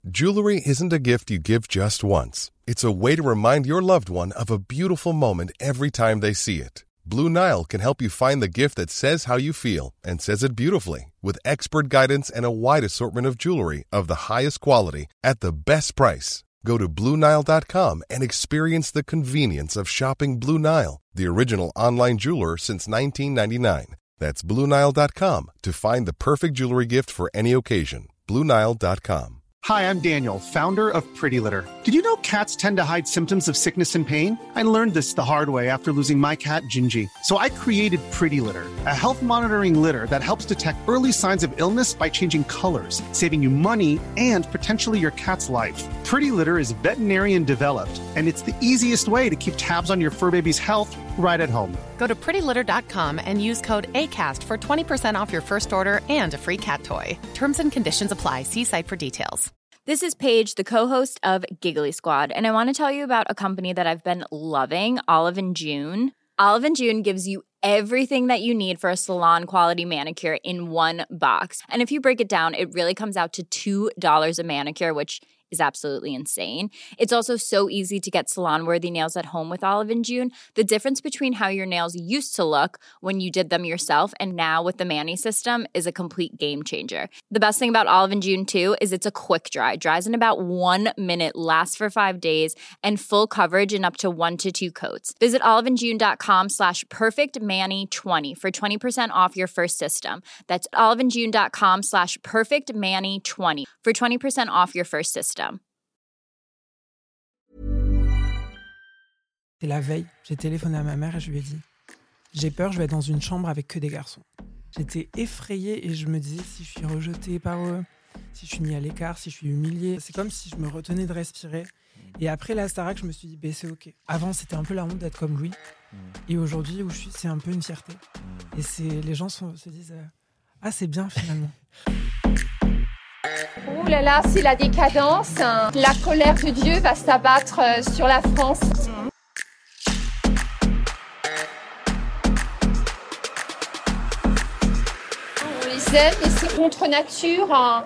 Jewelry isn't a gift you give just once. It's a way to remind your loved one of a beautiful moment every time they see it. Blue Nile can help you find the gift that says how you feel and says it beautifully, with expert guidance and a wide assortment of jewelry of the highest quality at the best price. Go to BlueNile.com and experience the convenience of shopping Blue Nile, the original online jeweler since 1999. That's BlueNile.com to find the perfect jewelry gift for any occasion. BlueNile.com. Hi, I'm Daniel, founder of Pretty Litter. Did you know cats tend to hide symptoms of sickness and pain? I learned this the hard way after losing my cat, Gingy. So I created Pretty Litter, a health monitoring litter that helps detect early signs of illness by changing colors, saving you money and potentially your cat's life. Pretty Litter is veterinarian developed, and it's the easiest way to keep tabs on your fur baby's health right at home. Go to prettylitter.com and use code ACAST for 20% off your first order and a free cat toy. Terms and conditions apply. See site for details. This is Paige, the co-host of Giggly Squad, and I want to tell you about a company that I've been loving, Olive & June. Olive & June gives you everything that you need for a salon-quality manicure in one box. And if you break it down, it really comes out to $2 a manicure, which is absolutely insane. It's also so easy to get salon-worthy nails at home with Olive & June. The difference between how your nails used to look when you did them yourself and now with the Mani system is a complete game changer. The best thing about Olive & June, too, is it's a quick dry. Dries in about 1 minute, lasts for 5 days, and full coverage in up to 1 to 2 coats. Visit oliveandjune.com/perfectmani20 for 20% off your first system. That's oliveandjune.com/perfectmani20 for 20% off your first system. C'est la veille, j'ai téléphoné à ma mère et je lui ai dit « J'ai peur, je vais être dans une chambre avec que des garçons. » J'étais effrayée et je me disais si je suis rejetée par eux, si je suis mis à l'écart, si je suis humiliée. C'est comme si je me retenais de respirer. Et après la Starac, je me suis dit « c'est ok ». Avant, c'était un peu la honte d'être comme lui. Et aujourd'hui, où je suis, c'est un peu une fierté. Et les gens se disent « Ah, c'est bien finalement ». Ouh là là, c'est la décadence. La colère de Dieu va s'abattre sur la France. On les aime et c'est contre nature.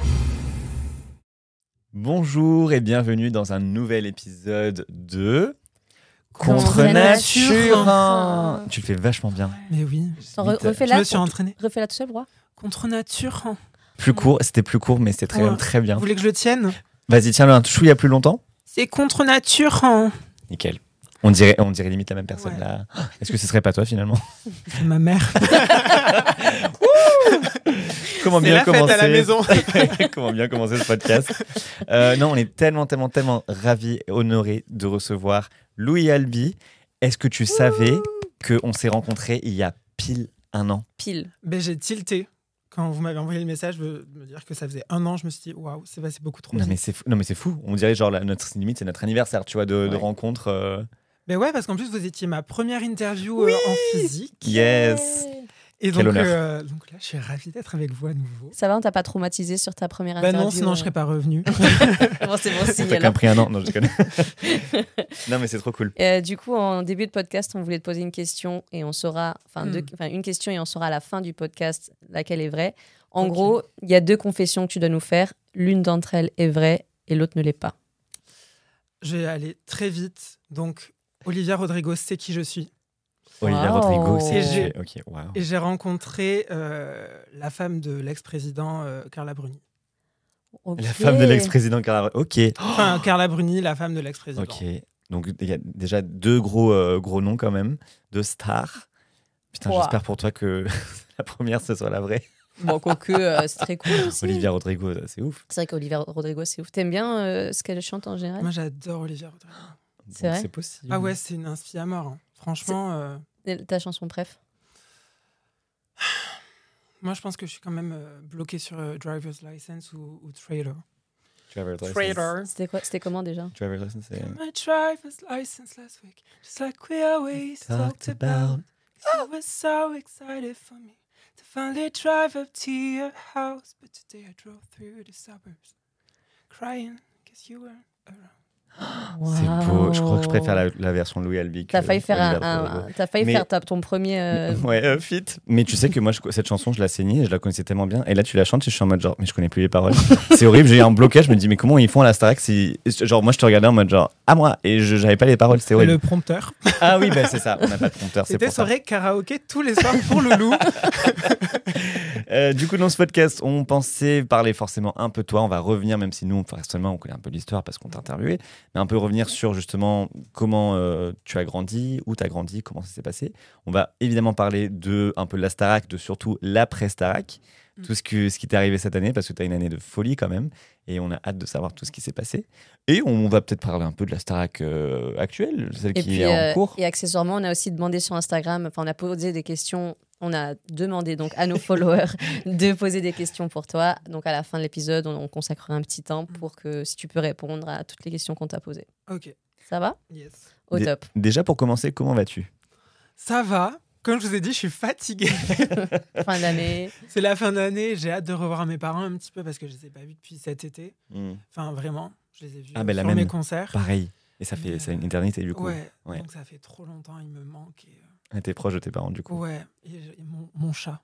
Bonjour et bienvenue dans un nouvel épisode de Contre nature. Tu le fais vachement bien. Mais oui. Refais-la. Je me suis entraînée. Refais-la tout seul, droit. Contre nature. Plus court, c'était plus court, mais c'était très bien. Vous voulez que je le tienne ? Vas-y, tiens-le un chouïa plus longtemps. C'est contre nature. Nickel. On dirait limite la même personne là. Est-ce que ce serait pas toi finalement ? C'est ma mère. Comment c'est bien la commencer fête à la maison. Comment bien commencer ce podcast. Non, on est tellement ravis et honorés de recevoir Louis Albi. Est-ce que tu savais qu'on s'est rencontrés il y a pile 1 an ? Pile. J'ai tilté. Quand vous m'avez envoyé le message, de me dire que ça faisait 1 an, je me suis dit, waouh, c'est passé beaucoup trop vite. Non, mais c'est fou. On dirait genre notre limite, c'est notre anniversaire, tu vois, de rencontre. Mais ouais, parce qu'en plus, vous étiez ma première interview en physique. Yes. Et quel donc honneur. donc là, je suis ravie d'être avec vous à nouveau. Ça va, on t'a pas traumatisé sur ta première interview ? Non, sinon je serais pas revenue. Bon, c'est bon signe. T'as qu'un pris 1 an. Non, je connais. Non, mais c'est trop cool. Du coup, en début de podcast, on voulait te poser une question et on saura, une question et on saura à la fin du podcast laquelle est vraie. En gros, il y a 2 confessions que tu dois nous faire. L'une d'entre elles est vraie et l'autre ne l'est pas. Je vais aller très vite. Donc, Olivia Rodrigo sait qui je suis. Olivia Rodrigo, c'est OK, wow. Et j'ai rencontré la femme de l'ex-président Carla Bruni. Okay. La femme de l'ex-président Carla Bruni. OK. Enfin, Carla Bruni, la femme de l'ex-président. OK. Donc, il y a déjà 2 gros noms quand même, 2 stars. Putain, j'espère pour toi que la première, ce soit la vraie. Bon, quoique, c'est très cool aussi. Olivia Rodrigo, c'est ouf. C'est vrai qu'Olivia Rodrigo, c'est ouf. T'aimes bien ce qu'elle chante en général ? Moi, j'adore Olivia Rodrigo. C'est vrai ? C'est possible. Ah ouais, c'est une inspi à mort. Hein. Franchement... Ta chanson préf ? Moi, je pense que je suis quand même bloqué sur Driver's License ou Traitor. Driver's License. Traitor. C'était comment déjà ? Driver's License, c'est... My driver's license last week, just like we always talked about. You were so excited for me to finally drive up to your house, but today I drove through the suburbs, crying because you weren't around. C'est beau. Je crois que je préfère la version Louis Albi. T'as failli faire ton premier. Ouais, feat. Mais tu sais que moi, cette chanson, je la saignais et je la connaissais tellement bien. Et là, tu la chantes et je suis en mode genre, mais je connais plus les paroles. C'est horrible. J'ai eu un blocage. Je me dis, mais comment ils font à la Starac si. Genre, moi, je te regardais en mode genre, à moi. Et j'avais pas les paroles. C'était horrible. Le prompteur. Ah oui, bah, c'est ça. On n'a pas de prompteur. C'était soirée karaoké tous les soirs pour Loulou. Du coup, dans ce podcast, on pensait parler forcément un peu de toi. On va revenir, même si nous, personnellement, on connaît un peu l'histoire parce qu'on t'a interviewé, mais un peu revenir sur justement comment tu as grandi, où tu as grandi, comment ça s'est passé. On va évidemment parler de un peu de la Starac, de surtout l'après-Starac, tout ce qui t'est arrivé cette année, parce que tu as une année de folie quand même, et on a hâte de savoir tout ce qui s'est passé. Et on va peut-être parler un peu de la Starac actuelle, celle qui est en cours. Et accessoirement, on a aussi demandé sur Instagram, enfin on a posé des questions. On a demandé donc à nos followers de poser des questions pour toi. Donc à la fin de l'épisode, on consacrera un petit temps pour que si tu peux répondre à toutes les questions qu'on t'a posées. Ok. Ça va ? Yes. Au top. Déjà pour commencer, comment vas-tu ? Ça va. Comme je vous ai dit, je suis fatiguée. Fin d'année. C'est la fin d'année. J'ai hâte de revoir mes parents un petit peu parce que je les ai pas vus depuis cet été. Enfin vraiment, je les ai vus sur mes concerts. Pareil. Et ça fait une éternité du coup. Ouais. Donc ça fait trop longtemps, ils me manquent. Et t'es proche de tes parents du coup. Ouais, et mon chat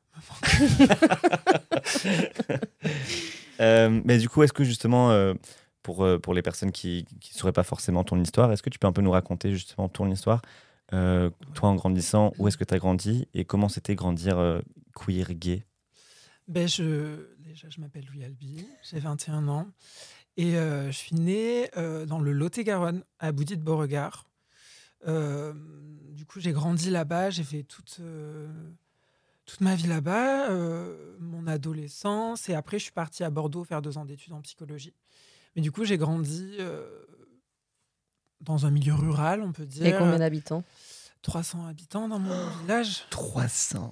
me manque. Mais du coup, est-ce que justement, pour les personnes qui ne sauraient pas forcément ton histoire, est-ce que tu peux un peu nous raconter justement ton histoire, toi en grandissant, où est-ce que tu as grandi et comment c'était grandir queer, gay ? Déjà, je m'appelle Louis Albi, j'ai 21 ans et je suis née dans le Lot-et-Garonne, à Boudy-de-Beauregard. Du coup, j'ai grandi là-bas, j'ai fait toute ma vie là-bas, mon adolescence, et après, je suis partie à Bordeaux faire 2 ans d'études en psychologie. Mais du coup, j'ai grandi dans un milieu rural, on peut dire. Et combien d'habitants ? 300 habitants dans mon village. 300 ?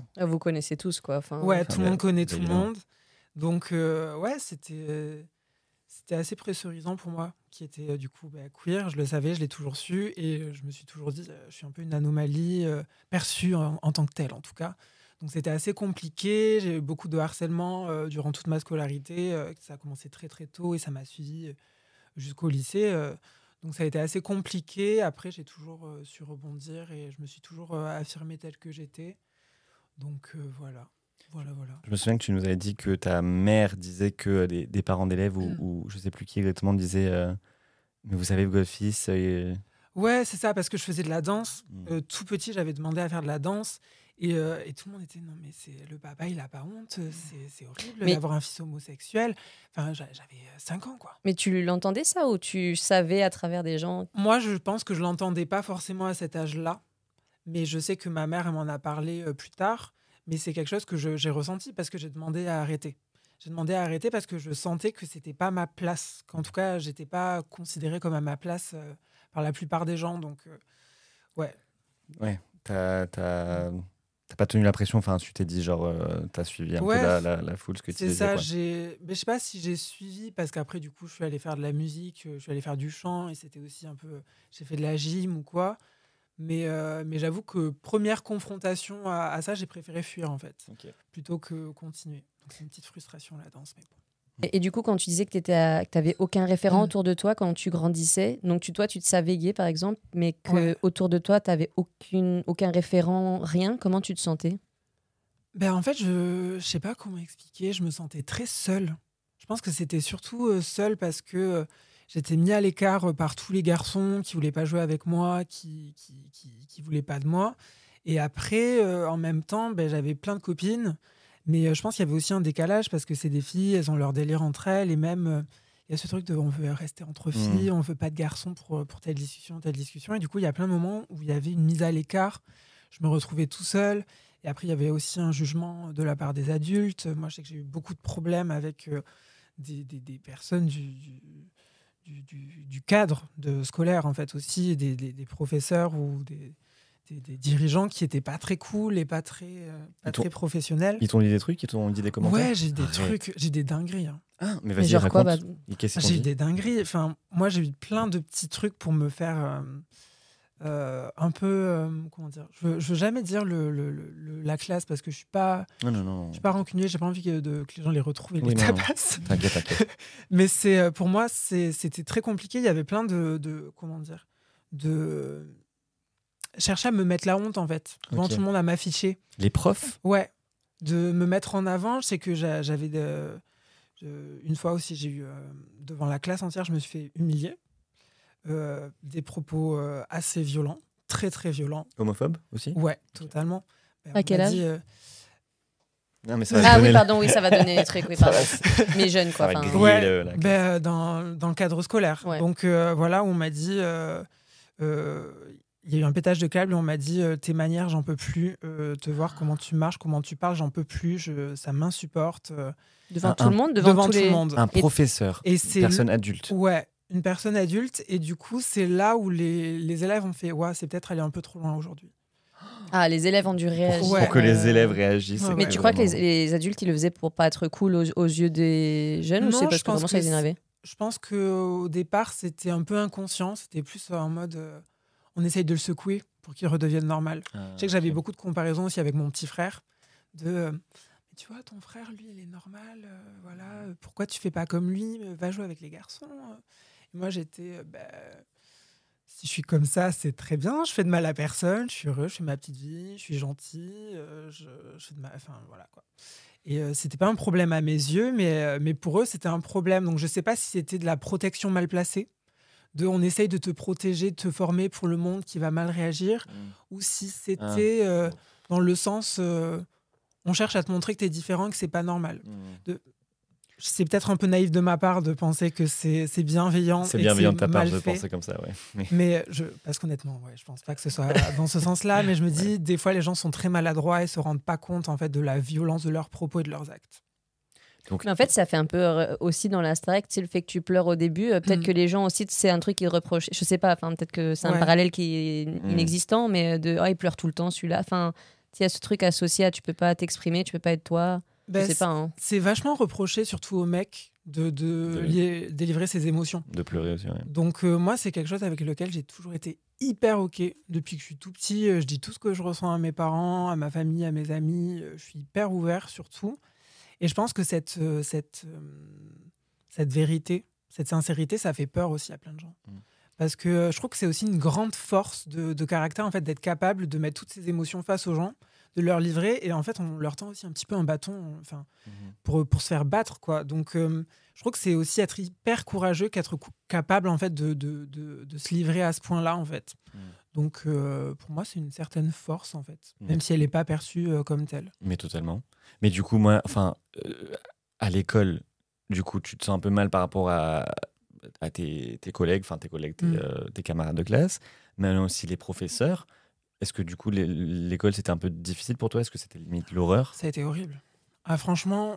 Vous connaissez tous, quoi. Tout le monde connaît tout le monde. Donc, c'était assez pressurisant pour moi, qui était du coup queer. Je le savais, je l'ai toujours su. Et je me suis toujours dit, je suis un peu une anomalie perçue en tant que telle, en tout cas. Donc c'était assez compliqué. J'ai eu beaucoup de harcèlement durant toute ma scolarité. Ça a commencé très très tôt et ça m'a suivi jusqu'au lycée. Donc ça a été assez compliqué. Après, j'ai toujours su rebondir et je me suis toujours affirmée telle que j'étais. Donc voilà. Je me souviens que tu nous avais dit que ta mère disait que des parents d'élèves ou je sais plus qui exactement disaient mais vous savez votre fils Ouais, c'est ça, parce que je faisais de la danse. Tout petit, j'avais demandé à faire de la danse et tout le monde était non mais c'est le papa, il a pas honte, c'est horrible d'avoir un fils homosexuel. Enfin, j'avais 5 ans quoi. Mais tu l'entendais ça ou tu savais à travers des gens ? Moi, je pense que je l'entendais pas forcément à cet âge-là, mais je sais que ma mère elle m'en a parlé plus tard. Mais c'est quelque chose que j'ai ressenti parce que j'ai demandé à arrêter. J'ai demandé à arrêter parce que je sentais que c'était pas ma place. Qu'en tout cas, j'étais pas considérée comme à ma place par la plupart des gens. Donc, ouais. Ouais, t'as pas tenu la pression. Enfin, tu t'es dit genre, t'as suivi un peu la foule, ce que tu disais. C'est ça. Mais je sais pas si j'ai suivi parce qu'après, du coup, je suis allée faire de la musique, je suis allée faire du chant et c'était aussi un peu. J'ai fait de la gym ou quoi. Mais j'avoue que première confrontation à ça, j'ai préféré fuir en fait, plutôt que continuer. Donc c'est une petite frustration la danse. Mais bon. Et du coup, quand tu disais que t'avais aucun référent autour de toi quand tu grandissais, donc toi tu te savais gay par exemple, mais que autour de toi t'avais aucun référent, rien, comment tu te sentais ? En fait, je sais pas comment expliquer, je me sentais très seule. Je pense que c'était surtout seule parce que j'étais mis à l'écart par tous les garçons qui voulaient pas jouer avec moi, qui voulaient pas de moi. Et après, en même temps, j'avais plein de copines. Mais je pense qu'il y avait aussi un décalage parce que c'est des filles, elles ont leur délire entre elles. Et même, il y a ce truc de on veut rester entre filles, on veut pas de garçons pour telle discussion, telle discussion. Et du coup, il y a plein de moments où il y avait une mise à l'écart. Je me retrouvais tout seul. Et après, il y avait aussi un jugement de la part des adultes. Moi, je sais que j'ai eu beaucoup de problèmes avec des personnes du cadre scolaire, en fait, aussi, des professeurs ou des dirigeants qui n'étaient pas très cool et pas très professionnels. Ils t'ont dit des trucs, ils t'ont dit des commentaires ? Ouais, j'ai des trucs, j'ai des dingueries. Hein. Ah, mais vas-y, genre raconte. quoi, j'ai eu des dingueries. Enfin, moi, j'ai eu plein de petits trucs pour me faire un peu, comment dire, je veux jamais dire la classe parce que je suis pas rancunier, j'ai pas envie que les gens les retrouvent et les tabassent. T'inquiète. Mais pour moi, c'était très compliqué. Il y avait plein comment dire, de chercher à me mettre la honte en fait, devant tout le monde, à m'afficher. Les profs ? Ouais, de me mettre en avant. Je sais que j'avais une fois aussi, j'ai eu devant la classe entière, je me suis fait humilier. Des propos assez violents, très très violents. Homophobe aussi ? Ouais, totalement. À quel âge ? Non, mais ça va oui, pardon, oui, ça va donner des trucs, oui, pardon. Mais jeune, quoi. Ça va griller ouais, dans le cadre scolaire. Ouais. Donc voilà, on m'a dit, il y a eu un pétage de câble et on m'a dit, tes manières, j'en peux plus. Te voir comment tu marches, comment tu parles, j'en peux plus. Ça m'insupporte. Devant tout le monde, devant tout le monde. Un professeur, une personne adulte. Ouais. Une personne adulte, et du coup, c'est là où les élèves ont fait c'est peut-être aller un peu trop loin aujourd'hui. Ah, les élèves ont dû réagir. Pour que les élèves réagissent. Mais tu crois que les adultes, ils le faisaient pour pas être cool aux yeux des jeunes, ou c'est parce que vraiment ça les énervait ? Je pense qu'au départ, c'était un peu inconscient. C'était plus en mode on essaye de le secouer pour qu'il redevienne normal. Je sais que j'avais beaucoup de comparaisons aussi avec mon petit frère. Tu vois, ton frère, lui, il est normal. Voilà, pourquoi tu fais pas comme lui ? Va jouer avec les garçons. Moi, j'étais, si je suis comme ça, c'est très bien. Je fais de mal à personne. Je suis heureux. Je fais ma petite vie. Je suis gentil. Je fais de mal. Enfin, voilà quoi. Et c'était pas un problème à mes yeux, mais pour eux, c'était un problème. Donc, je sais pas si c'était de la protection mal placée. On essaye de te protéger, de te former pour le monde qui va mal réagir, ou si c'était dans le sens, on cherche à te montrer que t'es différent, que c'est pas normal. C'est peut-être un peu naïf de ma part de penser que c'est bienveillant. C'est bienveillant de ta part de penser comme ça, ouais. Mais parce qu'honnêtement, je pense pas que ce soit dans ce sens-là, mais je me dis, des fois, les gens sont très maladroits et se rendent pas compte en fait de la violence de leurs propos et de leurs actes. Mais en fait, ça fait un peu aussi dans la Starac, le fait que tu pleures au début. Peut-être que les gens aussi, c'est un truc qu'ils reprochent. Je sais pas, peut-être que c'est un parallèle qui est inexistant, mais il pleure tout le temps celui-là. Il y a ce truc associé à tu peux pas t'exprimer, tu peux pas être toi. Je sais pas. Hein. C'est vachement reproché, surtout aux mecs, de délivrer ses émotions. De pleurer aussi, ouais. Donc moi, c'est quelque chose avec lequel j'ai toujours été hyper OK. Depuis que je suis tout petit, je dis tout ce que je ressens à mes parents, à ma famille, à mes amis. Je suis hyper ouvert, surtout. Et je pense que cette vérité, cette sincérité, ça fait peur aussi à plein de gens. Parce que je trouve que c'est aussi une grande force de caractère, en fait, d'être capable de mettre toutes ces émotions face aux gens, de leur livrer. Et en fait, on leur tend aussi un petit peu un bâton pour se faire battre, quoi. Donc, je trouve que c'est aussi être hyper courageux qu'être capable, en fait, de se livrer à ce point-là, en fait. Donc, pour moi, c'est une certaine force, en fait, même si elle n'est pas perçue comme telle. Mais totalement. Mais du coup, moi, à l'école, du coup, tu te sens un peu mal par rapport à tes collègues, tes camarades de classe, mais aussi les professeurs. Est-ce que du coup, l'école, c'était un peu difficile pour toi ? Est-ce que c'était limite l'horreur ? Ça a été horrible. Ah, franchement,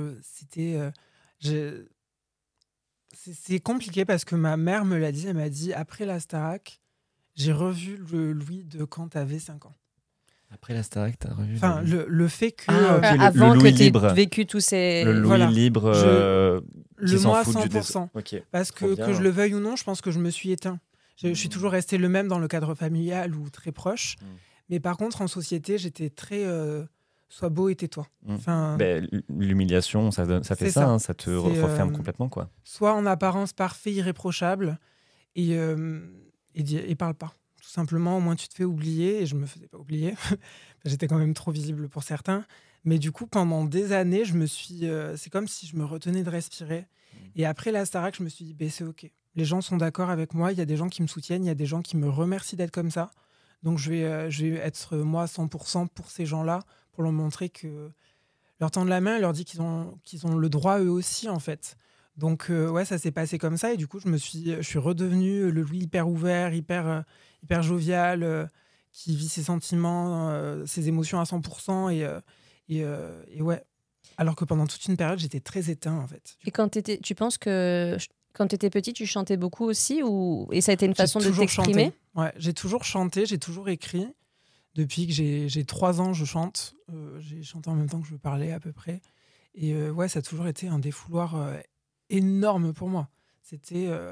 c'est compliqué parce que ma mère me l'a dit. Elle m'a dit, après la Starac, j'ai revu le Louis de quand tu avais 5 ans. Après la Starac, tu as revu le fait que... avant le Louis que tu libre. aies vécu tous ces... Le Louis libre le moi à 100%. Okay. Parce que je le veuille ou non, je pense que je me suis éteint. Je suis toujours resté le même dans le cadre familial ou très proche. Mais par contre, en société, j'étais très... sois beau et tais-toi. L'humiliation, ça fait ça. Hein, ça te referme complètement, quoi. Soit en apparence parfait, irréprochable, et parle pas. Tout simplement, au moins tu te fais oublier. Et je me faisais pas oublier. J'étais quand même trop visible pour certains. Mais du coup, pendant des années, c'est comme si je me retenais de respirer. Et après la Starac, je me suis dit, c'est OK. Les gens sont d'accord avec moi. Il y a des gens qui me soutiennent. Il y a des gens qui me remercient d'être comme ça. Donc, je vais être moi à 100% pour ces gens-là, pour leur montrer que leur tendre la main et leur dire qu'ils ont le droit eux aussi, en fait. Donc, ça s'est passé comme ça. Et du coup, je suis redevenu le Louis hyper ouvert, hyper jovial, qui vit ses sentiments, ses émotions à 100%. Et ouais. Alors que pendant toute une période, j'étais très éteint, en fait. Et tu penses que quand tu étais petit, tu chantais beaucoup aussi et ça a été une façon de t'exprimer ? Ouais, j'ai toujours chanté, j'ai toujours écrit. Depuis que j'ai 3 ans, je chante. J'ai chanté en même temps que je parlais à peu près. Et ça a toujours été un défouloir énorme pour moi. C'était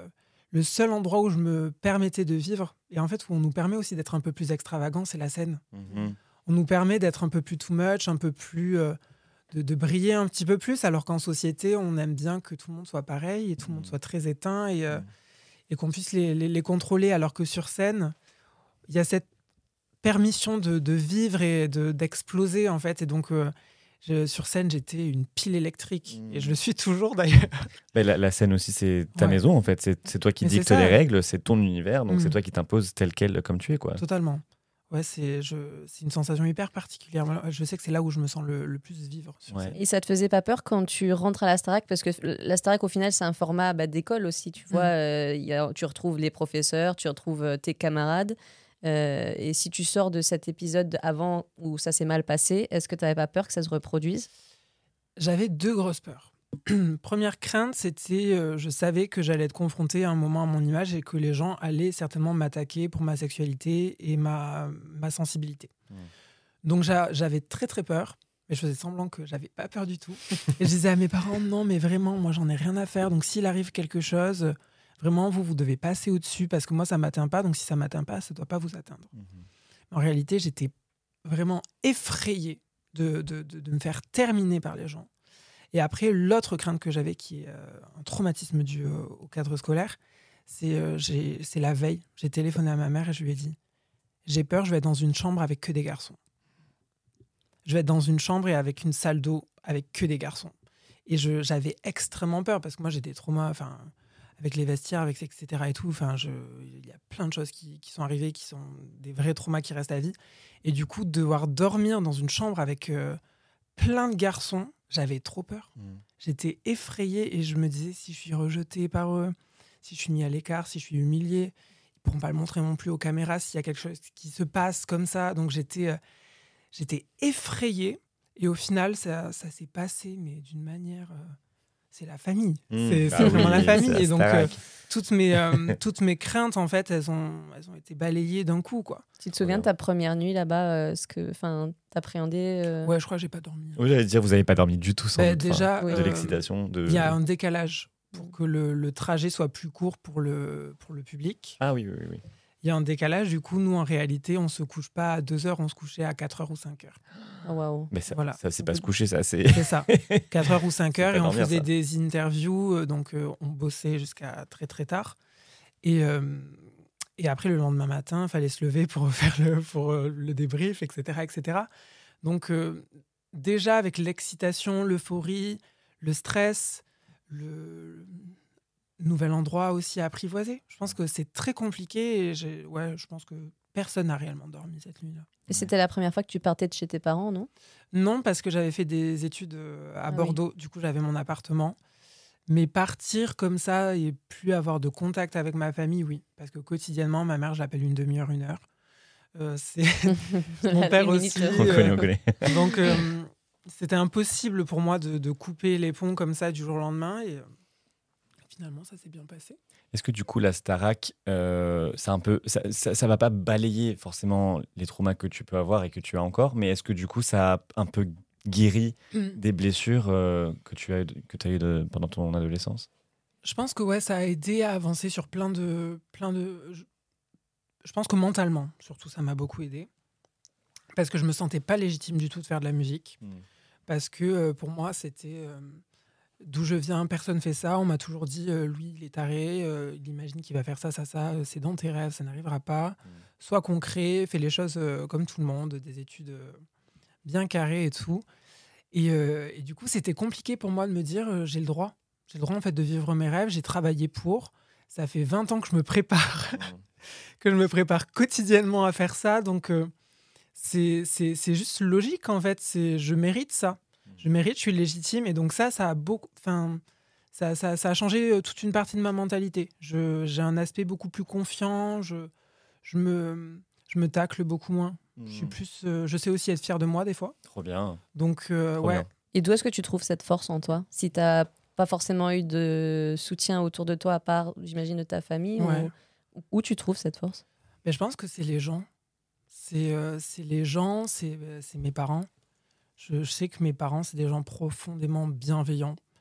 le seul endroit où je me permettais de vivre, et en fait où on nous permet aussi d'être un peu plus extravagant, c'est la scène. On nous permet d'être un peu plus too much, un peu plus... de briller un petit peu plus, alors qu'en société, on aime bien que tout le monde soit pareil et tout le monde soit très éteint et qu'on puisse les contrôler, alors que sur scène, il y a cette permission de vivre et d'exploser, en fait. Et donc, sur scène, j'étais une pile électrique. Et je le suis toujours, d'ailleurs. Mais la scène aussi, c'est ta maison, en fait. C'est toi qui dictes les règles, c'est ton univers, donc c'est toi qui t'imposes tel quel, comme tu es, quoi. Totalement. Ouais, c'est une sensation hyper particulière. Je sais que c'est là où je me sens le plus vivre. Sur scène. Et ça te faisait pas peur quand tu rentres à la Starac? Parce que la Starac, au final, c'est un format d'école aussi. Tu vois, tu retrouves les professeurs, tu retrouves tes camarades. Et si tu sors de cet épisode avant où ça s'est mal passé, est-ce que tu n'avais pas peur que ça se reproduise? J'avais 2 grosses peurs. Première crainte, c'était je savais que j'allais être confrontée à un moment à mon image et que les gens allaient certainement m'attaquer pour ma sexualité et ma sensibilité. Donc j'avais très très peur, mais je faisais semblant que j'avais pas peur du tout. Et je disais à mes parents, non mais vraiment, moi j'en ai rien à faire, donc s'il arrive quelque chose, vraiment vous devez passer au-dessus parce que moi ça m'atteint pas, donc si ça m'atteint pas, ça doit pas vous atteindre. En réalité, j'étais vraiment effrayée de me faire terminer par les gens. Et après, l'autre crainte que j'avais, qui est un traumatisme dû au cadre scolaire, c'est la veille. J'ai téléphoné à ma mère et je lui ai dit « J'ai peur, je vais être dans une chambre avec que des garçons. Je vais être dans une chambre et avec une salle d'eau avec que des garçons. » Et j'avais extrêmement peur parce que moi, j'ai des traumas avec les vestiaires, avec etc. et tout. Il y a plein de choses qui sont arrivées, qui sont des vrais traumas qui restent à vie. Et du coup, devoir dormir dans une chambre avec plein de garçons, j'avais trop peur. J'étais effrayée et je me disais, si je suis rejetée par eux, si je suis mis à l'écart, si je suis humiliée, ils ne pourront pas le montrer non plus aux caméras s'il y a quelque chose qui se passe comme ça. Donc j'étais effrayée et au final, ça s'est passé, mais d'une manière... c'est la famille. C'est vraiment la famille. Et donc, toutes mes craintes, en fait, elles ont été balayées d'un coup, quoi. Tu te souviens de ta première nuit là-bas, t'appréhendais Ouais, je crois que j'ai pas dormi. Oui, j'allais dire, vous n'avez pas dormi du tout, sans doute. Déjà, de l'excitation. Il y a un décalage pour que le trajet soit plus court pour le public. Ah oui. Il y a un décalage. Du coup, nous, en réalité, on se couche pas à 2h, on se couchait à 4h ou 5h. Oh, waouh. Mais ça, c'est pas se coucher, ça, c'est... C'est ça. 4h ou 5h, et on faisait des interviews, donc on bossait jusqu'à très très tard. Et après, le lendemain matin, il fallait se lever pour faire le débrief, etc. etc. Donc, déjà, avec l'excitation, l'euphorie, le stress, le nouvel endroit aussi à apprivoiser. Je pense que c'est très compliqué et je pense que personne n'a réellement dormi cette nuit-là. Et c'était la première fois que tu partais de chez tes parents, non? Non, parce que j'avais fait des études à Bordeaux. Oui. Du coup, j'avais mon appartement. Mais partir comme ça et plus avoir de contact avec ma famille, oui. Parce que quotidiennement, ma mère, je l'appelle une demi-heure, 1 heure. C'est mon père aussi. On connaît. Donc, c'était impossible pour moi de couper les ponts comme ça du jour au lendemain. Et finalement, ça s'est bien passé. Est-ce que du coup, la Starac, ça va pas balayer forcément les traumas que tu peux avoir et que tu as encore, mais est-ce que du coup, ça a un peu guéri des blessures que tu as eues pendant ton adolescence? Je pense que ouais, ça a aidé à avancer sur plein de... Je pense que mentalement, surtout, ça m'a beaucoup aidé. Parce que je me sentais pas légitime du tout de faire de la musique. Parce que pour moi, c'était... d'où je viens, personne fait ça. On m'a toujours dit, lui, il est taré, il imagine qu'il va faire ça, c'est dans tes rêves, ça n'arrivera pas. Sois concret, fais les choses comme tout le monde, des études bien carrées et tout. Et du coup, c'était compliqué pour moi de me dire, j'ai le droit en fait de vivre mes rêves, j'ai travaillé pour. Ça fait 20 ans que je me prépare, que je me prépare quotidiennement à faire ça. Donc, c'est juste logique, en fait. Je mérite ça. Je mérite, je suis légitime. Et donc ça a beaucoup... Ça a changé toute une partie de ma mentalité. J'ai un aspect beaucoup plus confiant. Je me tacle beaucoup moins. Je sais aussi être fier de moi, des fois. Trop bien. Donc, ouais. Bien. Et d'où est-ce que tu trouves cette force en toi? Si tu n'as pas forcément eu de soutien autour de toi, à part, j'imagine, de ta famille, où tu trouves cette force? Mais je pense que c'est les gens. C'est les gens, c'est mes parents. Je sais que mes parents, c'est des gens profondément bienveillants.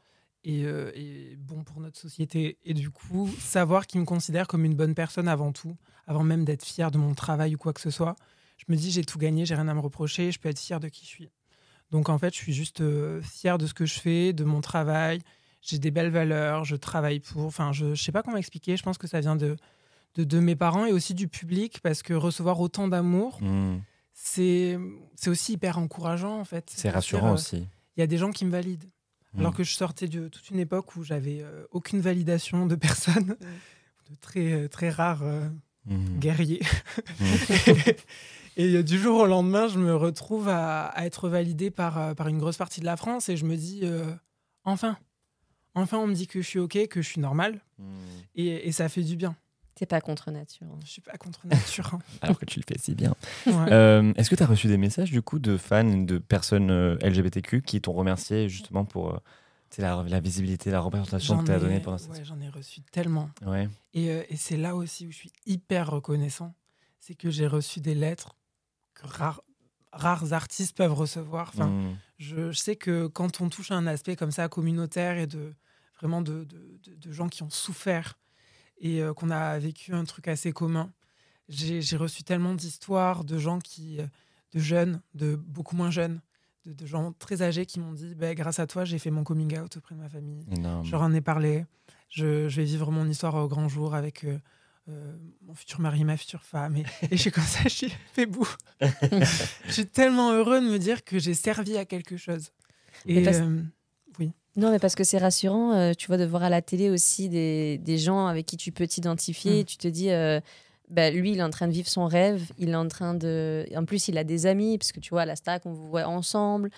et bon pour notre société. Et du coup, savoir qu'il me considère comme une bonne personne avant tout, avant même d'être fière de mon travail ou quoi que ce soit, je me dis j'ai tout gagné, j'ai rien à me reprocher, je peux être fière de qui je suis. Donc en fait, je suis juste fière de ce que je fais, de mon travail. J'ai des belles valeurs, je travaille pour. Enfin, je sais pas comment expliquer. Je pense que ça vient de mes parents et aussi du public, parce que recevoir autant d'amour, c'est aussi hyper encourageant en fait. C'est rassurant aussi. Il y a des gens qui me valident. Alors que je sortais de toute une époque où j'avais aucune validation de personne, de très, très rares guerriers. Et du jour au lendemain, je me retrouve à être validée par une grosse partie de la France et je me dis, enfin, on me dit que je suis OK, que je suis normale et ça fait du bien. T'es pas contre nature. Je suis pas contre nature. Alors que tu le fais si bien. Ouais. Est-ce que tu as reçu des messages du coup de fans, de personnes LGBTQ qui t'ont remercié justement pour la visibilité, la représentation que tu as donnée pendant cette... Ouais, j'en ai reçu tellement. Ouais. Et c'est là aussi où je suis hyper reconnaissant. C'est que j'ai reçu des lettres que rares artistes peuvent recevoir. Enfin, je sais que quand on touche à un aspect comme ça communautaire et vraiment de gens qui ont souffert et qu'on a vécu un truc assez commun, j'ai reçu tellement d'histoires de gens de jeunes, de beaucoup moins jeunes, de gens très âgés qui m'ont dit grâce à toi j'ai fait mon coming out auprès de ma famille. Énorme. Je leur en ai parlé, je vais vivre mon histoire au grand jour avec mon futur mari, ma future femme, et je suis comme ça, je suis fait bout. Je suis tellement heureux de me dire que j'ai servi à quelque chose. Et oui. Non, mais parce que c'est rassurant, tu vois, de voir à la télé aussi des gens avec qui tu peux t'identifier. Et tu te dis, lui, il est en train de vivre son rêve. Il est en train de... En plus, il a des amis, parce que tu vois, à la Starac, on vous voit ensemble.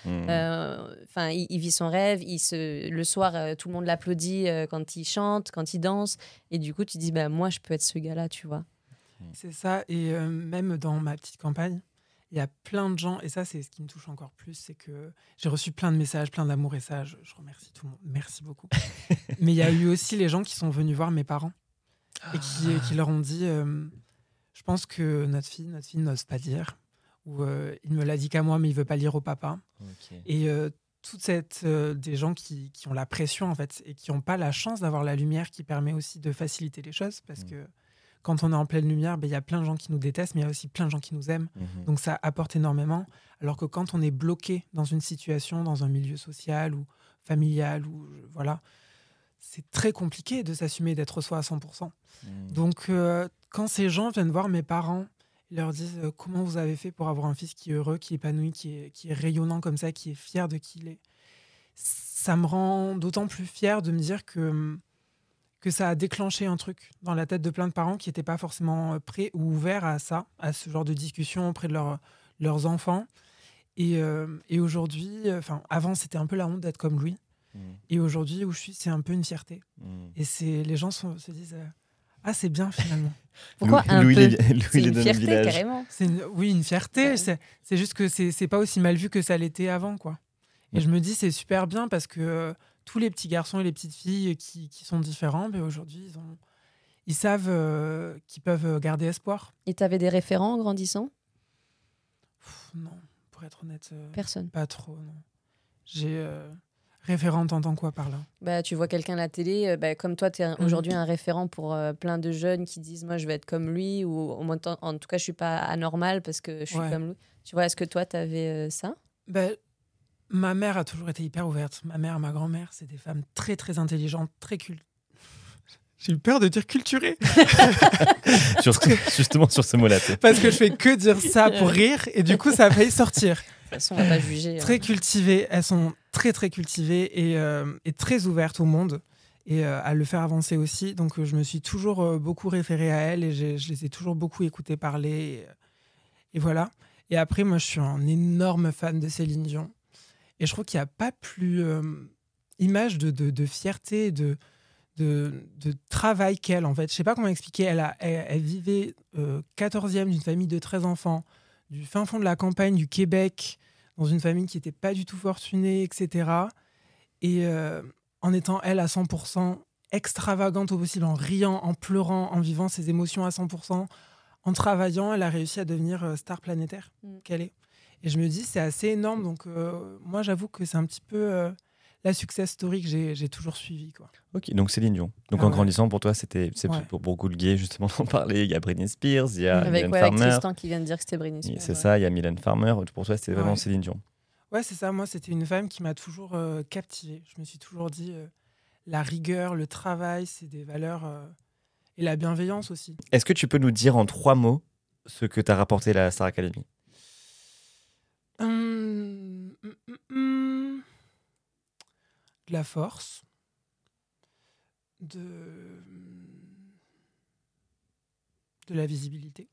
Il vit son rêve. Le soir, tout le monde l'applaudit quand il chante, quand il danse. Et du coup, tu te dis, moi, je peux être ce gars-là, tu vois. C'est ça. Et même dans ma petite campagne, il y a plein de gens, et ça, c'est ce qui me touche encore plus, c'est que j'ai reçu plein de messages, plein d'amour, et ça, je remercie tout le monde. Merci beaucoup. Mais il y a eu aussi les gens qui sont venus voir mes parents et qui leur ont dit je pense que notre fille n'ose pas dire, ou il me l'a dit qu'à moi, mais il veut pas lire au papa. Okay. Et des gens qui ont la pression, en fait, et qui n'ont pas la chance d'avoir la lumière qui permet aussi de faciliter les choses, parce que quand on est en pleine lumière, il y a plein de gens qui nous détestent, mais il y a aussi plein de gens qui nous aiment. Donc ça apporte énormément. Alors que quand on est bloqué dans une situation, dans un milieu social ou familial, voilà, c'est très compliqué de s'assumer d'être soi à 100%. Donc quand ces gens viennent voir mes parents, ils leur disent comment vous avez fait pour avoir un fils qui est heureux, qui est épanoui, qui est rayonnant comme ça, qui est fier de qui il est. Ça me rend d'autant plus fière de me dire que ça a déclenché un truc dans la tête de plein de parents qui n'étaient pas forcément prêts ou ouverts à ça, à ce genre de discussion auprès de leurs enfants. Et aujourd'hui, avant, c'était un peu la honte d'être comme lui. Et aujourd'hui, où je suis, c'est un peu une fierté. Et les gens se disent c'est bien finalement. Pourquoi Louis c'est une les fierté, carrément. Oui, une fierté. Ouais. C'est juste que c'est pas aussi mal vu que ça l'était avant, quoi. Et je me dis, c'est super bien parce que tous les petits garçons et les petites filles qui sont différents, aujourd'hui, ils savent qu'ils peuvent garder espoir. Et tu avais des référents en grandissant ? Non, pour être honnête. Personne. Pas trop, non. J'ai... Référente, t'entends quoi par là ? Tu vois quelqu'un à la télé, comme toi, tu es aujourd'hui un référent pour plein de jeunes qui disent « moi, je vais être comme lui » ou en tout cas, je suis pas anormal parce que je suis comme lui. Tu vois, est-ce que toi, tu avais ça ? Ma mère a toujours été hyper ouverte. Ma mère, ma grand-mère, c'est des femmes très, très intelligentes, très J'ai eu peur de dire culturées. Justement sur ce mot-là. Parce que je fais que dire ça pour rire et du coup, ça a failli sortir. De toute façon, on va pas juger. Très cultivées. Elles sont très, très cultivées et très ouvertes au monde et à le faire avancer aussi. Donc, je me suis toujours beaucoup référée à elles et je les ai toujours beaucoup écoutées parler. Et voilà. Et après, moi, je suis un énorme fan de Céline Dion. Et je trouve qu'il n'y a pas plus image de fierté, de travail qu'elle, en fait. Je ne sais pas comment expliquer. Elle vivait 14e d'une famille de 13 enfants, du fin fond de la campagne du Québec, dans une famille qui n'était pas du tout fortunée, etc. Et en étant, elle, à 100%, extravagante au possible, en riant, en pleurant, en vivant ses émotions à 100%, en travaillant, elle a réussi à devenir star planétaire qu'elle est. Et je me dis, c'est assez énorme. Donc, moi, j'avoue que c'est un petit peu la success story que j'ai toujours suivie, quoi. Ok, donc Céline Dion. Donc Ah en ouais. grandissant, pour toi, c'est Ouais. pour beaucoup de gays, justement, d'en parler. Il y a Britney Spears, il y a Avec, Mylène avec Farmer. Tristan qui vient de dire que c'était Britney Spears. C'est ouais. ça, il y a Mylène Farmer. Pour toi, c'était vraiment Ouais. Céline Dion. Ouais, c'est ça. Moi, c'était une femme qui m'a toujours captivée. Je me suis toujours dit, la rigueur, le travail, c'est des valeurs... et la bienveillance aussi. Est-ce que tu peux nous dire en 3 mots ce que t'as rapporté à la Star Academy? De la force. De la visibilité.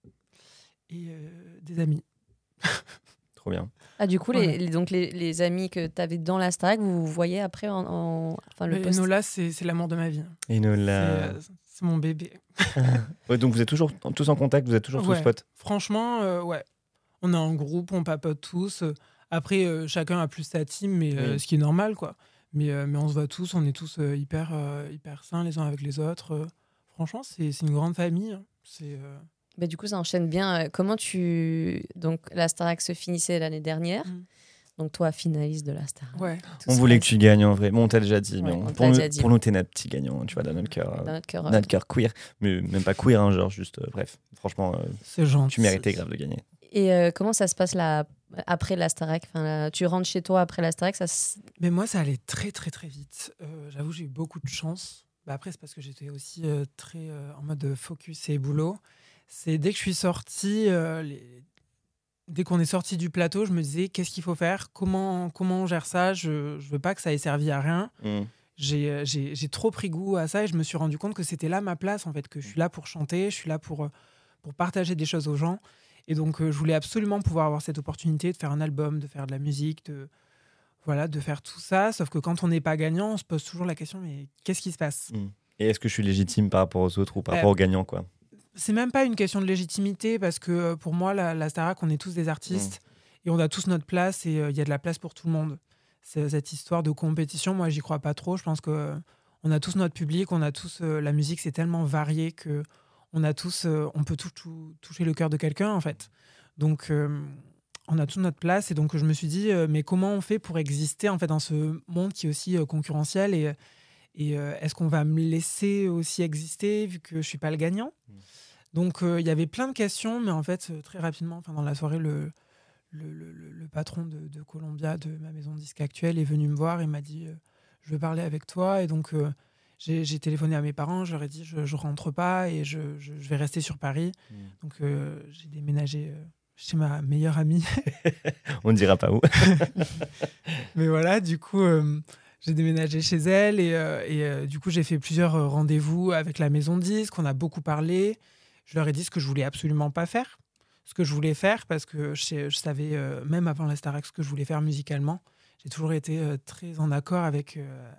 Et des amis. Trop bien. Ah, du coup, Ouais. donc les amis que tu avais dans la Starac, vous vous voyez après enfin, le Mais post. Enola, c'est l'amour de ma vie. Et C'est mon bébé. Ouais, donc vous êtes toujours tous en contact, vous êtes toujours Ouais. tous potes. Franchement, ouais. On est en groupe, on papote tous. Après, chacun a plus sa team, mais Oui. ce qui est normal, quoi. Mais on se voit tous, on est tous hyper sains les uns avec les autres. Franchement, c'est une grande famille. Hein. C'est Bah, du coup, ça enchaîne bien. Donc, la Starac se finissait l'année dernière. Mm. Donc, toi, finaliste de la Starac. ouais. Tout On se voulait que passe tu gagnes en vrai. Bon, on t'a déjà dit, Ouais, mais on pour t'a nous, déjà dit. pour nous, t'es notre petit gagnant, tu vois, dans notre cœur. dans notre cœur. Notre cœur queer. Mais même pas queer, hein, genre juste, bref. Franchement, C'est gentil. tu méritais grave de gagner. Et comment ça se passe après la Starac, tu rentres chez toi après la Starac, Mais moi, ça allait très, très, très vite. J'avoue, j'ai eu beaucoup de chance. Bah, après, c'est parce que j'étais aussi très en mode focus et boulot. C'est dès que je suis sortie, dès qu'on est sorti du plateau, je me disais qu'est-ce qu'il faut faire, comment on gère ça. Je veux pas que ça ait servi à rien. J'ai trop pris goût à ça et je me suis rendu compte que c'était là ma place, en fait, que je suis là pour chanter, je suis là pour partager des choses aux gens. Et donc, je voulais absolument pouvoir avoir cette opportunité de faire un album, de faire de la musique, de faire tout ça. Sauf que quand on n'est pas gagnant, on se pose toujours la question, mais qu'est-ce qui se passe ? Et est-ce que je suis légitime par rapport aux autres ou par rapport aux gagnants, quoi? C'est même pas une question de légitimité, parce que pour moi, la Starac, on est tous des artistes et on a tous notre place et il y a de la place pour tout le monde. C'est cette histoire de compétition, moi, j'y crois pas trop. Je pense qu'on a tous notre public, on a tous... la musique, c'est tellement varié que on peut tout toucher le cœur de quelqu'un, en fait. Donc, on a toute notre place. Et donc, je me suis dit, mais comment on fait pour exister, en fait, dans ce monde qui est aussi concurrentiel et est-ce qu'on va me laisser aussi exister, vu que je suis pas le gagnant ? Donc, il y avait plein de questions, mais en fait, très rapidement, dans la soirée, le patron de Columbia, de ma maison de disque actuelle, est venu me voir et m'a dit je veux parler avec toi. Et donc, j'ai téléphoné à mes parents, je leur ai dit je rentre pas et je vais rester sur Paris. Donc, j'ai déménagé chez ma meilleure amie. On ne dira pas où. Mais voilà, du coup, j'ai déménagé chez elle et du coup, j'ai fait plusieurs rendez-vous avec la maison de disque. On a beaucoup parlé. Je leur ai dit ce que je voulais absolument pas faire. Ce que je voulais faire, parce que je savais, même avant la Starac, ce que je voulais faire musicalement. J'ai toujours été très en accord avec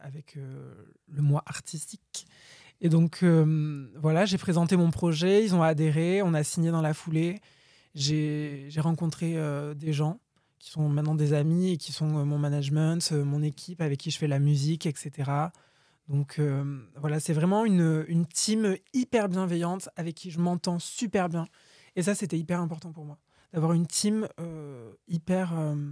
le moi artistique. Et donc, voilà, j'ai présenté mon projet, ils ont adhéré, on a signé dans la foulée. J'ai rencontré des gens qui sont maintenant des amis et qui sont mon management, mon équipe avec qui je fais la musique, etc. Donc, voilà, c'est vraiment une team hyper bienveillante avec qui je m'entends super bien. Et ça, c'était hyper important pour moi, d'avoir une team hyper,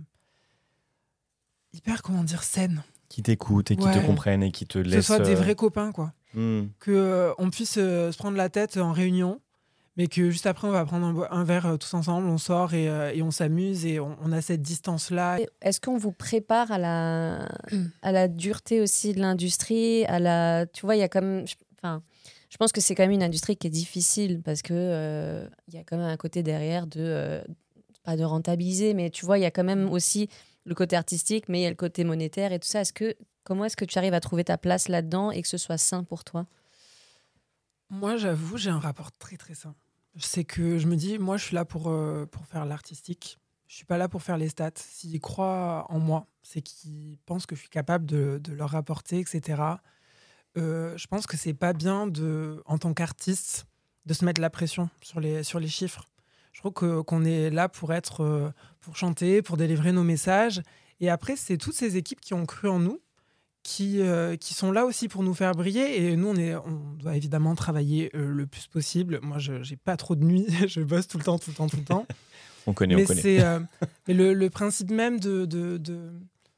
comment dire, saine. Qui t'écoutent et qui te comprennent et qui te laissent... Que ce soit des vrais copains, quoi. Qu'on puisse se prendre la tête en réunion, mais que juste après, on va prendre un verre tous ensemble, on sort et on s'amuse et on a cette distance-là. Est-ce qu'on vous prépare à la dureté aussi de l'industrie, tu vois, il y a quand même... Je pense que c'est quand même une industrie qui est difficile parce que y a quand même un côté derrière pas de rentabiliser, mais tu vois, il y a quand même aussi le côté artistique, mais il y a le côté monétaire et tout ça. Comment est-ce que tu arrives à trouver ta place là-dedans et que ce soit sain pour toi ? Moi, j'avoue, j'ai un rapport très très sain. C'est que je me dis, moi, je suis là pour faire l'artistique. Je suis pas là pour faire les stats. S'ils croient en moi, c'est qu'ils pensent que je suis capable de leur rapporter, etc. Je pense que c'est pas bien en tant qu'artiste de se mettre la pression sur les chiffres. Je trouve qu'on est là pour chanter, pour délivrer nos messages. Et après, c'est toutes ces équipes qui ont cru en nous, qui sont là aussi pour nous faire briller. Et nous, on doit évidemment travailler le plus possible. Moi, j'ai pas trop de nuits. Je bosse tout le temps. On connaît. Mais le principe même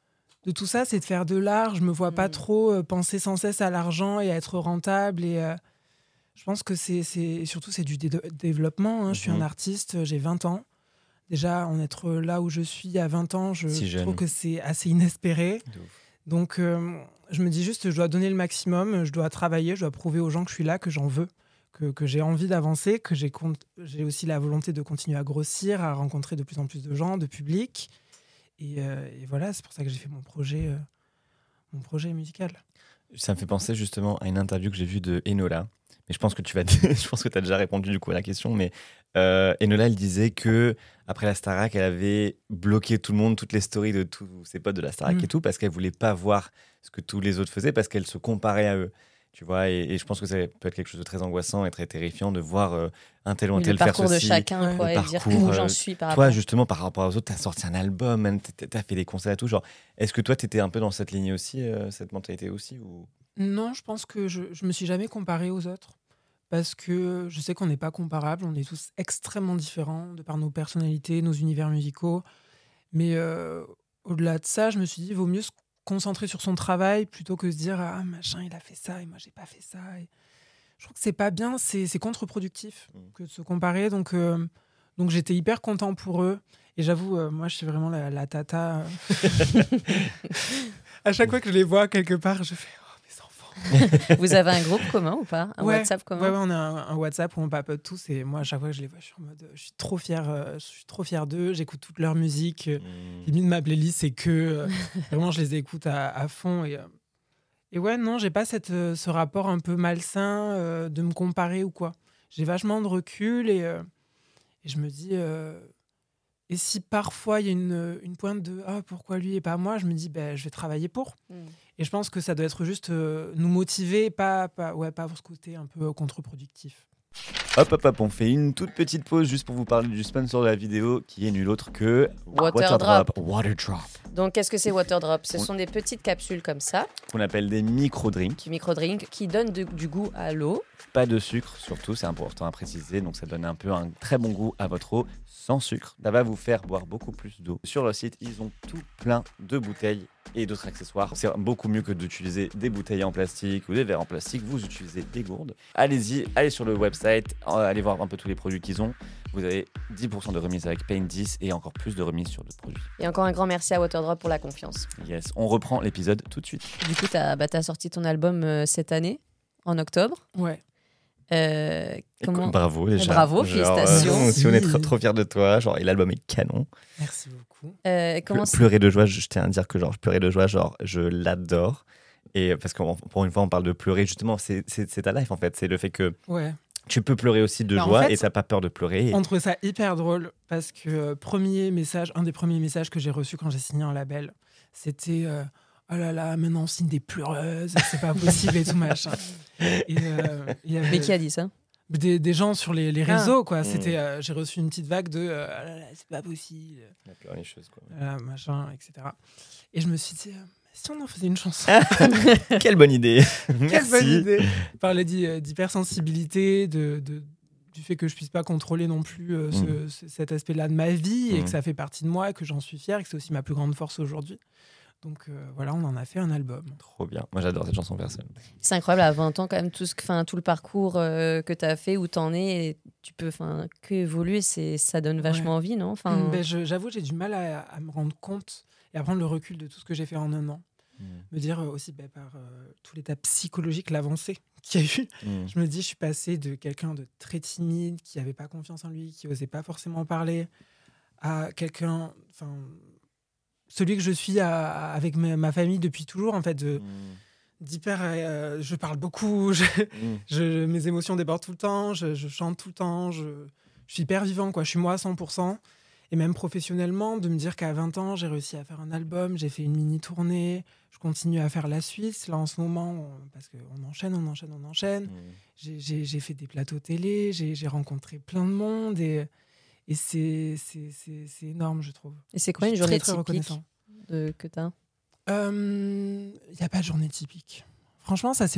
tout ça, c'est de faire de l'art. Je me vois pas trop penser sans cesse à l'argent et à être rentable. Et je pense que surtout c'est du développement. Hein. Je suis un artiste, j'ai 20 ans. Déjà, en être là où je suis à 20 ans, je trouve que c'est assez inespéré. Donc, je me dis juste, je dois donner le maximum, je dois travailler, je dois prouver aux gens que je suis là, que j'en veux, que j'ai envie d'avancer, que j'ai aussi la volonté de continuer à grossir, à rencontrer de plus en plus de gens, de public. Et voilà, c'est pour ça que j'ai fait mon projet musical. Ça me fait penser justement à une interview que j'ai vue de Enola. Mais je pense que je pense que tu as déjà répondu du coup à la question. Mais Enola, elle disait que après la Starac, elle avait bloqué tout le monde, toutes les stories de tous ses potes de la Starac et tout, parce qu'elle voulait pas voir ce que tous les autres faisaient, parce qu'elle se comparait à eux. Tu vois, et je pense que ça peut être quelque chose de très angoissant et très terrifiant de voir un tel ou un tel faire ceci. Le parcours de chacun, quoi, et dire où j'en suis par rapport. Toi, justement, par rapport aux autres, tu as sorti un album, tu as fait des concerts et tout. Genre, est-ce que toi, tu étais un peu dans cette lignée aussi, cette mentalité aussi ou... Non, je pense que je me suis jamais comparée aux autres. Parce que je sais qu'on n'est pas comparables, on est tous extrêmement différents de par nos personnalités, nos univers musicaux. Mais au-delà de ça, je me suis dit, il vaut mieux se concentrer sur son travail plutôt que se dire « Ah, machin, il a fait ça et moi, j'ai pas fait ça. » Et je trouve que c'est pas bien, c'est contre-productif que de se comparer. Donc j'étais hyper content pour eux. Et j'avoue, moi, je suis vraiment la tata. À chaque fois que je les vois quelque part, je fais... Vous avez un groupe commun ou pas? Un WhatsApp commun? Ouais, on a un WhatsApp où on papote tous. Et moi, à chaque fois que je les vois, je suis en mode, je suis trop fière d'eux. J'écoute toute leur musique. Limite, ma playlist, c'est que vraiment, je les écoute à fond. Et ouais, non, j'ai pas ce rapport un peu malsain de me comparer ou quoi. J'ai vachement de recul et je me dis... Et si parfois il y a une pointe de pourquoi lui et pas moi, je me dis je vais travailler pour. Et je pense que ça doit être juste nous motiver, pas avoir ce côté un peu contre-productif. Hop, on fait une toute petite pause juste pour vous parler du sponsor de la vidéo qui est nul autre que Waterdrop. Waterdrop. Donc qu'est-ce que c'est Waterdrop? Ce sont des petites capsules comme ça qu'on appelle des micro-drinks. Micro-drinks qui donnent du goût à l'eau. Pas de sucre surtout, c'est important à préciser. Donc ça donne un très bon goût à votre eau sans sucre. Ça va vous faire boire beaucoup plus d'eau. Sur leur site, ils ont tout plein de bouteilles et d'autres accessoires. C'est beaucoup mieux que d'utiliser des bouteilles en plastique ou des verres en plastique. Vous utilisez des gourdes. Allez-y, allez sur le website, allez voir un peu tous les produits qu'ils ont. Vous avez 10% de remise avec Paint 10 et encore plus de remise sur d'autres produits. Et encore un grand merci à Waterdrop pour la confiance. Yes, on reprend l'épisode tout de suite. Du coup, t'as sorti ton album cette année, en octobre. Ouais. Bravo déjà. Bravo, félicitations. Si on est trop fiers de toi, et l'album est canon. Merci beaucoup. Pleurer de joie, je tiens à dire que je pleurais de joie, je l'adore. Et parce que pour une fois on parle de pleurer, justement c'est ta life en fait, c'est le fait que tu peux pleurer aussi de joie et t'as pas peur de pleurer. On trouve ça hyper drôle parce que un des premiers messages que j'ai reçus quand j'ai signé un label, c'était oh là là, maintenant on signe des pleureuses, c'est pas possible et tout machin. Mais qui a dit ça? Des gens sur les réseaux, quoi. C'était, j'ai reçu une petite vague de oh là là, c'est pas possible. Il a pleuré les choses, quoi. Machin, etc. Et je me suis dit, si on en faisait une chanson. Quelle bonne idée. Quelle bonne idée. Parler d'hypersensibilité, du fait que je puisse pas contrôler non plus cet aspect-là de ma vie et que ça fait partie de moi et que j'en suis fier et que c'est aussi ma plus grande force aujourd'hui. Donc voilà, on en a fait un album. Trop bien. Moi, j'adore cette chanson personnelle. C'est incroyable, à 20 ans, quand même, tout le parcours que tu as fait, où tu en es, et tu peux que évoluer, ça donne vachement envie, non? J'avoue, j'ai du mal à me rendre compte et à prendre le recul de tout ce que j'ai fait en un an. Me dire aussi par tout l'état psychologique, l'avancée qu'il y a eu. Je me dis, je suis passée de quelqu'un de très timide, qui n'avait pas confiance en lui, qui n'osait pas forcément parler, à quelqu'un... celui que je suis avec ma famille depuis toujours, en fait, d'hyper... je parle beaucoup, mes émotions débordent tout le temps, je chante tout le temps, je suis hyper vivant, quoi. Je suis moi à 100%. Et même professionnellement, de me dire qu'à 20 ans, j'ai réussi à faire un album, j'ai fait une mini-tournée, je continue à faire la Suisse, là, en ce moment, parce qu'on enchaîne. J'ai fait des plateaux télé, j'ai rencontré plein de monde, et c'est énorme, je trouve. Et c'est quoi une journée typique que tu as? Il n'y a pas de journée typique. Franchement, ça, c'est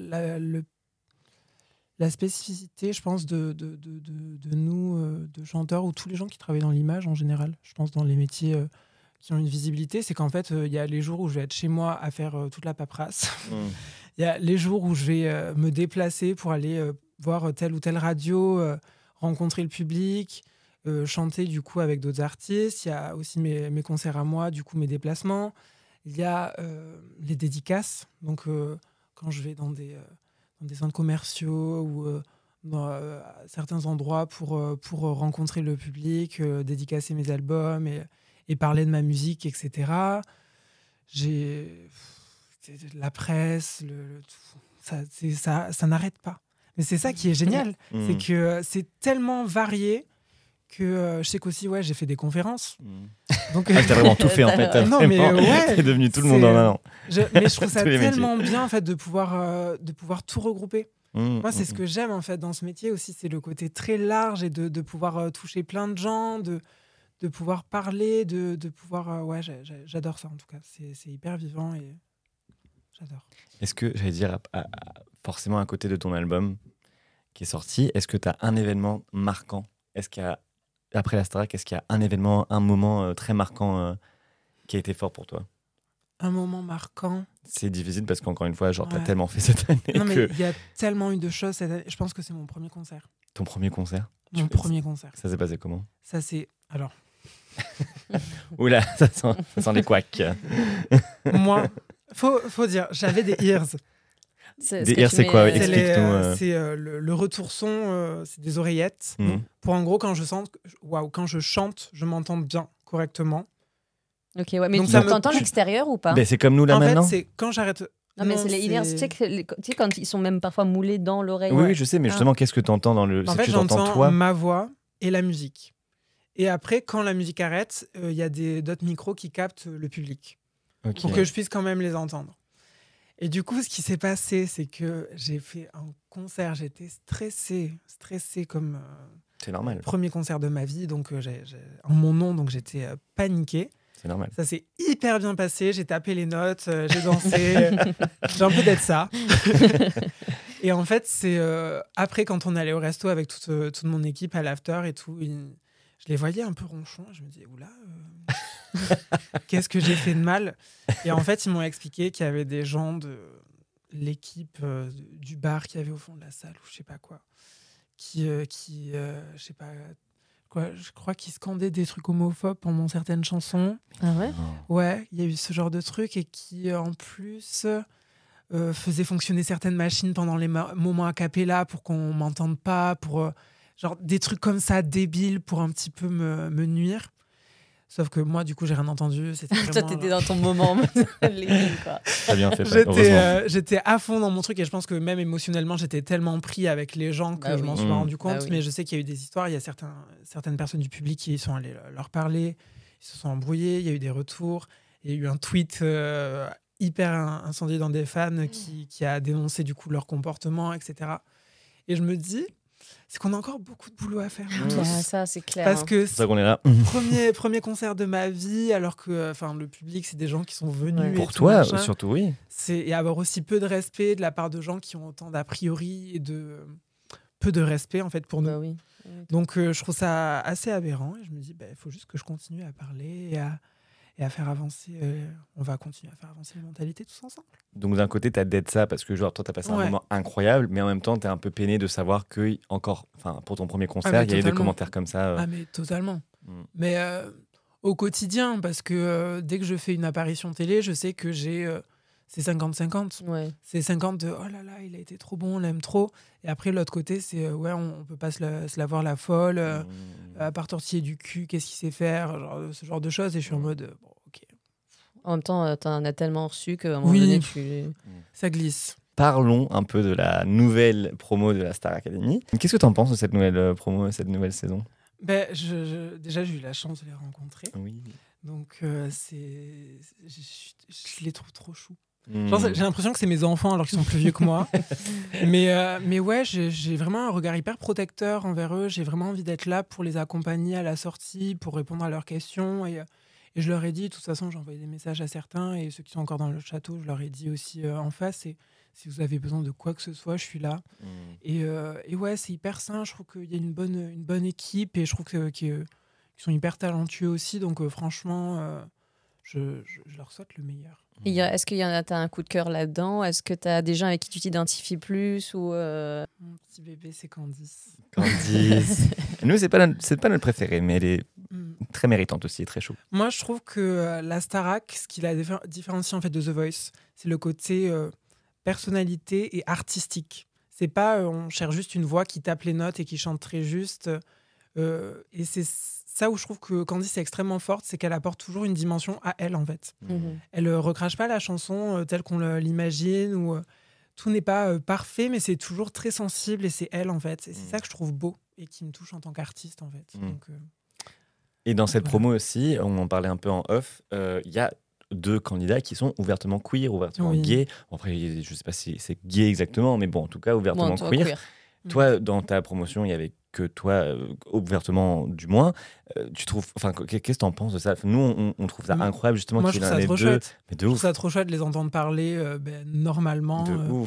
la spécificité, je pense, de nous, de chanteurs, ou tous les gens qui travaillent dans l'image en général. Je pense dans les métiers qui ont une visibilité, c'est qu'en fait, il y a les jours où je vais être chez moi à faire toute la paperasse. Il y a les jours où je vais me déplacer pour aller voir telle ou telle radio, rencontrer le public, chanter du coup avec d'autres artistes. Il y a aussi mes concerts à moi, du coup mes déplacements. Il y a les dédicaces. Donc quand je vais dans des centres commerciaux ou dans certains endroits pour rencontrer le public, dédicacer mes albums et parler de ma musique, etc. J'ai la presse, ça n'arrête pas. Mais c'est ça qui est génial, c'est que c'est tellement varié que je sais qu'aussi, j'ai fait des conférences. Donc, t'as vraiment tout fait en fait. Non, mais t'es devenu tout le monde en un an. Mais je trouve ça tellement bien en fait de pouvoir tout regrouper. Moi, c'est ce que j'aime en fait dans ce métier aussi, c'est le côté très large et de pouvoir toucher plein de gens, de pouvoir parler, de pouvoir... j'adore ça en tout cas. C'est hyper vivant et j'adore. Est-ce que, j'allais dire, forcément à côté de ton album qui est sorti, est-ce que tu as un événement marquant ? Est-ce qu'il y a, après la Starac, est-ce qu'il y a un événement, un moment très marquant qui a été fort pour toi ? Un moment marquant. C'est difficile parce qu'encore une fois, t'as tellement fait cette année. Non, mais il y a tellement eu de choses cette année. Je pense que c'est mon premier concert. Ton premier concert ? Mon premier concert. Ça s'est passé comment ? Ça, c'est... Alors... Oula, ça sent les couacs. Moi, faut dire, j'avais des ears. Des ears, c'est quoi ? Explique-nous. C'est le retour son, c'est des oreillettes. Pour en gros, quand je chante, je m'entends bien, correctement. Ok, ouais, mais donc tu t'entends l'extérieur ou pas ? C'est comme nous là maintenant. En fait, c'est quand j'arrête. Non, mais c'est les ears, tu sais, quand ils sont même parfois moulés dans l'oreille. Oui, je sais, mais justement, qu'est-ce que tu entends dans le. En fait, j'entends ma voix et la musique. Et après, quand la musique arrête, il y a d'autres micros qui captent le public. Okay. Pour que je puisse quand même les entendre. Et du coup, ce qui s'est passé, c'est que j'ai fait un concert, j'étais stressée comme... c'est normal. Premier concert de ma vie, donc en mon nom, donc j'étais paniquée. C'est normal. Ça s'est hyper bien passé, j'ai tapé les notes, j'ai dansé, j'ai un peu d'être ça. Et en fait, c'est après, quand on allait au resto avec toute mon équipe à l'after et tout, je les voyais un peu ronchons, je me disais, oula... qu'est-ce que j'ai fait de mal ? Et en fait, ils m'ont expliqué qu'il y avait des gens de l'équipe du bar qui avait au fond de la salle ou je sais pas quoi, qui je sais pas quoi, je crois qu'ils scandaient des trucs homophobes pendant certaines chansons. Ah ouais ? Ouais, il y a eu ce genre de trucs et qui en plus faisaient fonctionner certaines machines pendant les moments a cappella pour qu'on m'entende pas, pour genre des trucs comme ça débiles pour un petit peu me nuire. Sauf que moi, du coup, j'ai rien entendu. C'était vraiment, toi, t'étais dans ton moment. Quoi. T'as bien fait. J'étais à fond dans mon truc et je pense que même émotionnellement, j'étais tellement pris avec les gens que je m'en suis pas rendu compte. Mais je sais qu'il y a eu des histoires. Il y a certaines personnes du public qui sont allées leur parler. Ils se sont embrouillés. Il y a eu des retours. Il y a eu un tweet hyper incendié dans des fans qui a dénoncé du coup leur comportement, etc. Et je me dis... c'est qu'on a encore beaucoup de boulot à faire. Ça, c'est clair. Parce que c'est ça qu'on est là. Premier concert de ma vie, alors que le public, c'est des gens qui sont venus. Ouais. Pour tout toi, machin. surtout, oui. Et avoir aussi peu de respect de la part de gens qui ont autant d'a priori et peu de respect, en fait, pour nous. Oui. Donc, je trouve ça assez aberrant. Et je me dis, il faut juste que je continue à parler et à faire avancer. On va continuer à faire avancer les mentalités tous ensemble. Donc d'un côté, t'as d'être ça parce que genre toi, t'as passé un moment incroyable, mais en même temps, t'es un peu peiné de savoir que pour ton premier concert, il y a eu des commentaires comme ça. Ah mais totalement. Mais au quotidien, parce que dès que je fais une apparition télé, je sais que j'ai c'est 50-50. Ouais. C'est 50 de oh là là, il a été trop bon, on l'aime trop. Et après l'autre côté, c'est on peut pas se la voir la folle, à part tortiller du cul, qu'est-ce qu'il sait faire, ce genre de choses. Et je suis en mode bon, ok. En même temps, t'en as tellement reçu qu'à un moment donné, ça glisse. Parlons un peu de la nouvelle promo de la Star Academy. Qu'est-ce que t'en penses de cette nouvelle promo, cette nouvelle saison ? Déjà, j'ai eu la chance de les rencontrer. Oui. Donc, je les trouve trop choux. Genre, j'ai l'impression que c'est mes enfants alors qu'ils sont plus vieux que moi. mais ouais, j'ai vraiment un regard hyper protecteur envers eux. J'ai vraiment envie d'être là pour les accompagner à la sortie, pour répondre à leurs questions. Et je leur ai dit, de toute façon, j'ai envoyé des messages à certains. Et ceux qui sont encore dans le château, je leur ai dit aussi en face. Et si vous avez besoin de quoi que ce soit, je suis là. Et ouais, c'est hyper sain. Je trouve qu'il y a une bonne équipe. Et je trouve qu'ils sont hyper talentueux aussi. Donc franchement... je leur souhaite le meilleur. Et est-ce qu'il y en a, t'as un coup de cœur là-dedans? Est-ce que t'as des gens avec qui tu t'identifies plus ou Mon petit bébé, c'est Candice. Candice. Nous, c'est pas notre préférée, mais elle est très méritante aussi et très chou. Moi, je trouve que la Starac, ce qui la différencie en fait de The Voice, c'est le côté personnalité et artistique. C'est pas on cherche juste une voix qui tape les notes et qui chante très juste. Et c'est ça où je trouve que Candice est extrêmement forte, c'est qu'elle apporte toujours une dimension à elle en fait. Elle recrache pas la chanson telle qu'on l'imagine ou tout n'est pas parfait, mais c'est toujours très sensible et c'est elle en fait. Et c'est ça que je trouve beau et qui me touche en tant qu'artiste en fait. Donc, et dans cette voilà. promo aussi, on en parlait un peu en off, il y a 2 candidats qui sont ouvertement queer, ouvertement gays. Bon, après, je sais pas si c'est gay exactement, mais bon, en tout cas, ouvertement queer. Toi, dans ta promotion, il y avait que toi, ouvertement du moins. Tu trouves, enfin, qu'est-ce que t'en penses de ça? Nous, on trouve ça incroyable justement qu'il y ait les deux. Chouette. Je trouve ça trop chouette de les entendre parler normalement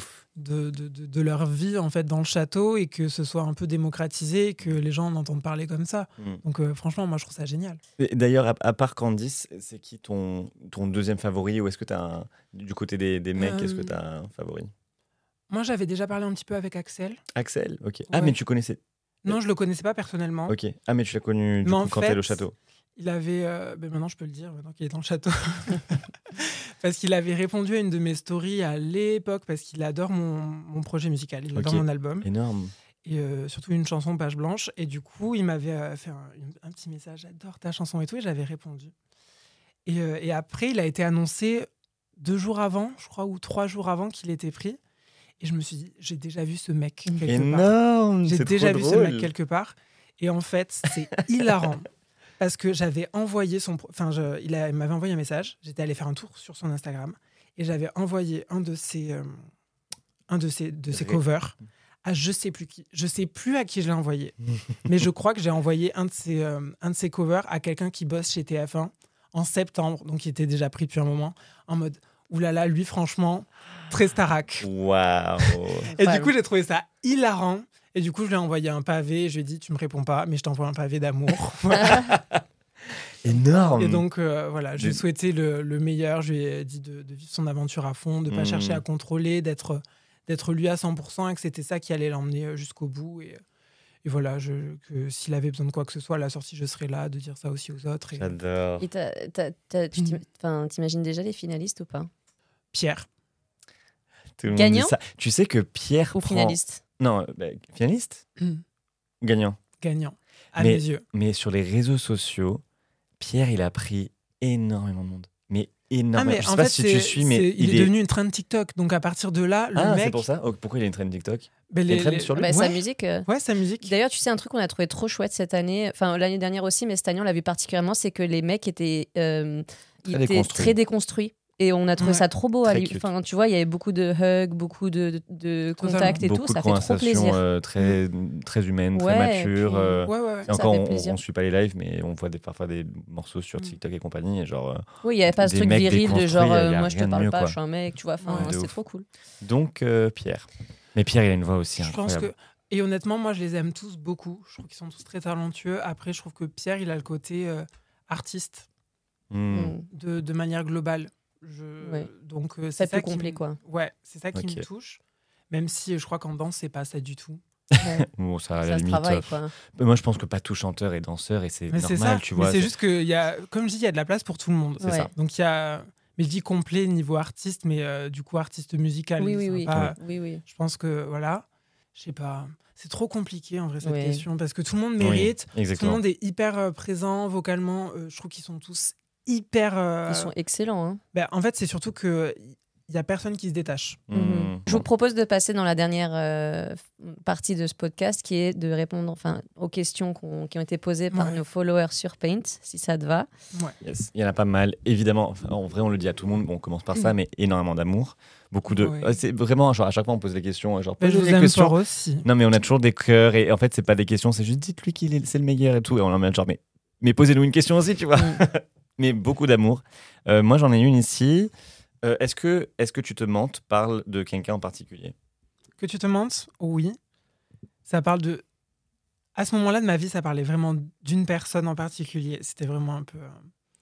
de leur vie en fait dans le château et que ce soit un peu démocratisé et que les gens en entendent parler comme ça. Donc franchement, moi, je trouve ça génial. Et d'ailleurs, à part Candice, c'est qui ton deuxième favori ou est-ce que t'as du côté des mecs, est-ce que t'as un favori? Moi, j'avais déjà parlé un petit peu avec Axel. Axel, ok. Ah, mais tu connaissais? Non, je le connaissais pas personnellement. Ok. Ah, mais tu l'as connu du coup, quand t'es au château. Il avait, maintenant je peux le dire, maintenant qu'il est dans le château, parce qu'il avait répondu à une de mes stories à l'époque, parce qu'il adore mon projet musical, il adore mon album. Énorme. Et surtout une chanson Page Blanche. Et du coup, il m'avait fait un petit message, j'adore ta chanson et tout, et j'avais répondu. Et après, il a été annoncé 2 jours avant, je crois, ou 3 jours avant qu'il était pris. Et je me suis dit, j'ai déjà vu ce mec quelque Énorme, part. J'ai c'est déjà trop vu drôle. ce mec quelque part. Et en fait, c'est hilarant. Parce que j'avais envoyé il m'avait envoyé un message. J'étais allée faire un tour sur son Instagram. Et j'avais envoyé un de ses covers à je sais plus qui. Je sais plus à qui je l'ai envoyé. Mais je crois que j'ai envoyé un de ses covers à quelqu'un qui bosse chez TF1 en septembre. Donc, il était déjà pris depuis un moment. En mode... Oulala, lui, franchement, très Starac. Waouh. Et du coup, j'ai trouvé ça hilarant. Et du coup, je lui ai envoyé un pavé. Je lui ai dit, tu me réponds pas, mais je t'envoie un pavé d'amour. Énorme. Et donc, voilà, je lui ai souhaité le meilleur. Je lui ai dit de vivre son aventure à fond, de ne pas chercher à contrôler, d'être lui à 100%, et que c'était ça qui allait l'emmener jusqu'au bout. Et voilà, que s'il avait besoin de quoi que ce soit, à la sortie, je serais là, de dire ça aussi aux autres. J'adore. Et t'imagines déjà les finalistes ou pas? Pierre. Tout le monde Gagnant dit ça. Tu sais que Pierre ou finaliste? Non, finaliste. Gagnant. Gagnant, à mes yeux. Mais sur les réseaux sociaux, Pierre, il a pris énormément de monde. Mais énormément. Je sais pas si tu suis, mais il est devenu une trend TikTok. Donc à partir de là, le mec... c'est pour ça. Pourquoi il a une trend TikTok? Il y a une trend sur lui. Sa musique. Ouais, sa musique. D'ailleurs, tu sais, un truc qu'on a trouvé trop chouette cette année, enfin l'année dernière aussi, mais cette année on l'a vu particulièrement, c'est que les mecs étaient très déconstruits. Et on a trouvé ça trop beau. Enfin, tu vois, il y avait beaucoup de hugs, beaucoup de contacts et beaucoup tout. De ça fait trop plaisir. Très humaines, très matures. Ouais. Et encore, on suit pas les lives, mais on voit parfois des morceaux sur TikTok et compagnie. Et genre, oui, il n'y avait pas ce truc viril de genre, moi je te parle pas, je suis un mec, tu vois. C'était trop cool. Donc, Pierre. Mais Pierre, il a une voix aussi incroyable. Je pense que... Et honnêtement, moi, je les aime tous beaucoup. Je trouve qu'ils sont tous très talentueux. Après, je trouve que Pierre, il a le côté artiste de manière globale. Donc c'est ça complet, quoi. Ouais, c'est ça qui me touche. Même si je crois qu'en danse, c'est pas ça du tout. Bon, ça à la limite. Travaille, quoi. Moi, je pense que pas tout chanteur est danseur et c'est normal, tu vois. Mais c'est juste que comme je dis, il y a de la place pour tout le monde. C'est ça. Donc il y a. Mais je dis complet niveau artiste, mais du coup artiste musical. Oui. Je pense que voilà, je sais pas. C'est trop compliqué en vrai cette question parce que tout le monde mérite. Tout le monde est hyper présent vocalement. Je trouve qu'ils sont tous hyper. Ils sont excellents. Hein. En fait, c'est surtout que il y a personne qui se détache. Je vous propose de passer dans la dernière partie de ce podcast, qui est de répondre aux questions qui ont été posées par nos followers sur Paint, si ça te va. Yes. Il y en a pas mal, évidemment. En vrai, on le dit à tout le monde. Bon, on commence par ça, mais énormément d'amour. Beaucoup de. C'est vraiment genre à chaque fois on pose des questions. Genre, je vous aime fort aussi. Non, mais on a toujours des cœurs et en fait c'est pas des questions, c'est juste dites-lui c'est le meilleur et tout. Et on en met genre mais posez-nous une question aussi, tu vois. Mais beaucoup d'amour. Moi, j'en ai une ici. Est-ce que tu te mentes parle de quelqu'un en particulier? Que tu te mentes? Oui. Ça parle de... À ce moment-là de ma vie, ça parlait vraiment d'une personne en particulier. C'était vraiment un peu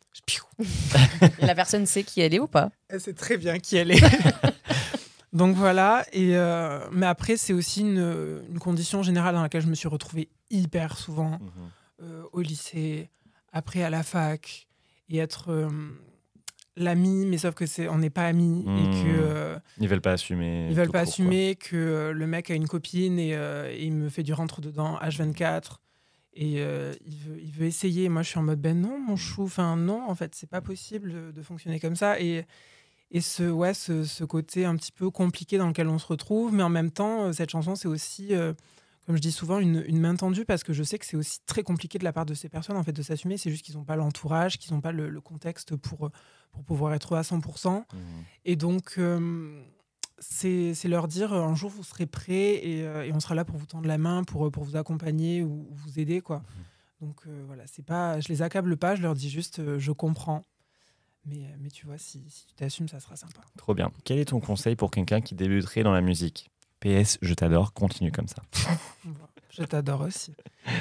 Et la personne sait qui elle est ou pas? Elle sait très bien qui elle est. Donc voilà. Mais après, c'est aussi une condition générale dans laquelle je me suis retrouvée hyper souvent au lycée, après à la fac, et être l'ami, mais sauf que on n'est pas amis et que ils veulent pas assumer. Ils veulent pas assumer que le mec a une copine et il me fait du rentre-dedans H24 et il veut essayer. Moi, je suis en mode ben non, mon chou. Enfin non, en fait, c'est pas possible de fonctionner comme ça. Et ce côté un petit peu compliqué dans lequel on se retrouve, mais en même temps, cette chanson, c'est aussi, comme je dis souvent, une main tendue parce que je sais que c'est aussi très compliqué de la part de ces personnes en fait de s'assumer. C'est juste qu'ils n'ont pas l'entourage, qu'ils n'ont pas le contexte pour pouvoir être à 100%. Et donc, c'est leur dire un jour vous serez prêts et on sera là pour vous tendre la main, pour vous accompagner ou vous aider, quoi. Donc voilà, c'est pas, je les accable pas, je leur dis juste je comprends. Mais tu vois, si tu t'assumes, ça sera sympa. Trop bien. Quel est ton conseil pour quelqu'un qui débuterait dans la musique? PS, je t'adore, continue comme ça. Je t'adore aussi.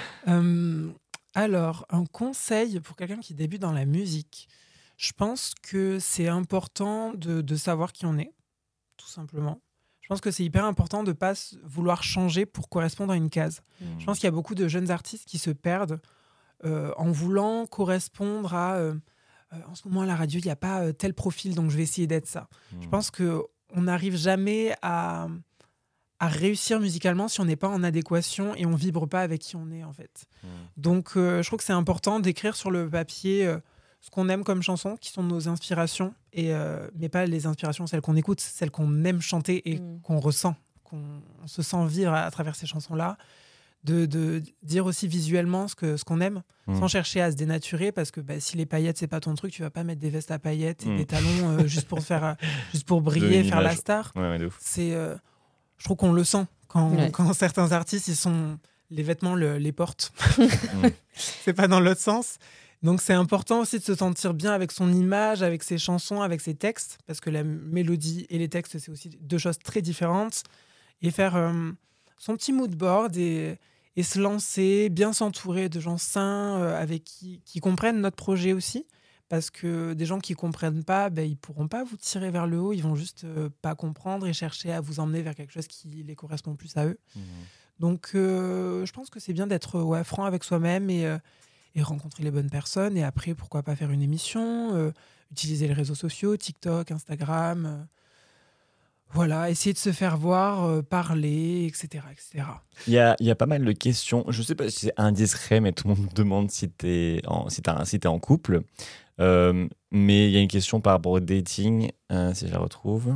Alors, un conseil pour quelqu'un qui débute dans la musique. Je pense que c'est important de savoir qui on est, tout simplement. Je pense que c'est hyper important de ne pas vouloir changer pour correspondre à une case. Je pense qu'il y a beaucoup de jeunes artistes qui se perdent en voulant correspondre à... en ce moment, à la radio, il n'y a pas tel profil, donc je vais essayer d'être ça. Je pense qu'on n'arrive jamais à réussir musicalement si on n'est pas en adéquation et on ne vibre pas avec qui on est, en fait. Donc, je trouve que c'est important d'écrire sur le papier ce qu'on aime comme chanson, qui sont nos inspirations, mais pas les inspirations, celles qu'on écoute, celles qu'on aime chanter et qu'on ressent, qu'on se sent vivre à travers ces chansons-là. De dire aussi visuellement ce qu'on aime, sans chercher à se dénaturer, parce que si les paillettes c'est pas ton truc, tu vas pas mettre des vestes à paillettes et des talons juste pour briller, faire la star. Ouais, de ouf. Je trouve qu'on le sent quand certains artistes les vêtements les portent. C'est pas dans l'autre sens. Donc c'est important aussi de se sentir bien avec son image, avec ses chansons, avec ses textes, parce que la mélodie et les textes c'est aussi deux choses très différentes, et faire son petit mood board et se lancer, bien s'entourer de gens sains avec qui comprennent notre projet aussi, parce que des gens qui ne comprennent pas, ils ne pourront pas vous tirer vers le haut, ils vont juste pas comprendre et chercher à vous emmener vers quelque chose qui les correspond plus à eux. Donc je pense que c'est bien d'être franc avec soi-même et rencontrer les bonnes personnes, et après pourquoi pas faire une émission, utiliser les réseaux sociaux, TikTok, Instagram... Voilà, essayer de se faire voir, parler, etc. etc. Il y a pas mal de questions. Je ne sais pas si c'est indiscret, mais tout le monde demande si t'es en couple. Mais il y a une question par rapport au dating, si je la retrouve.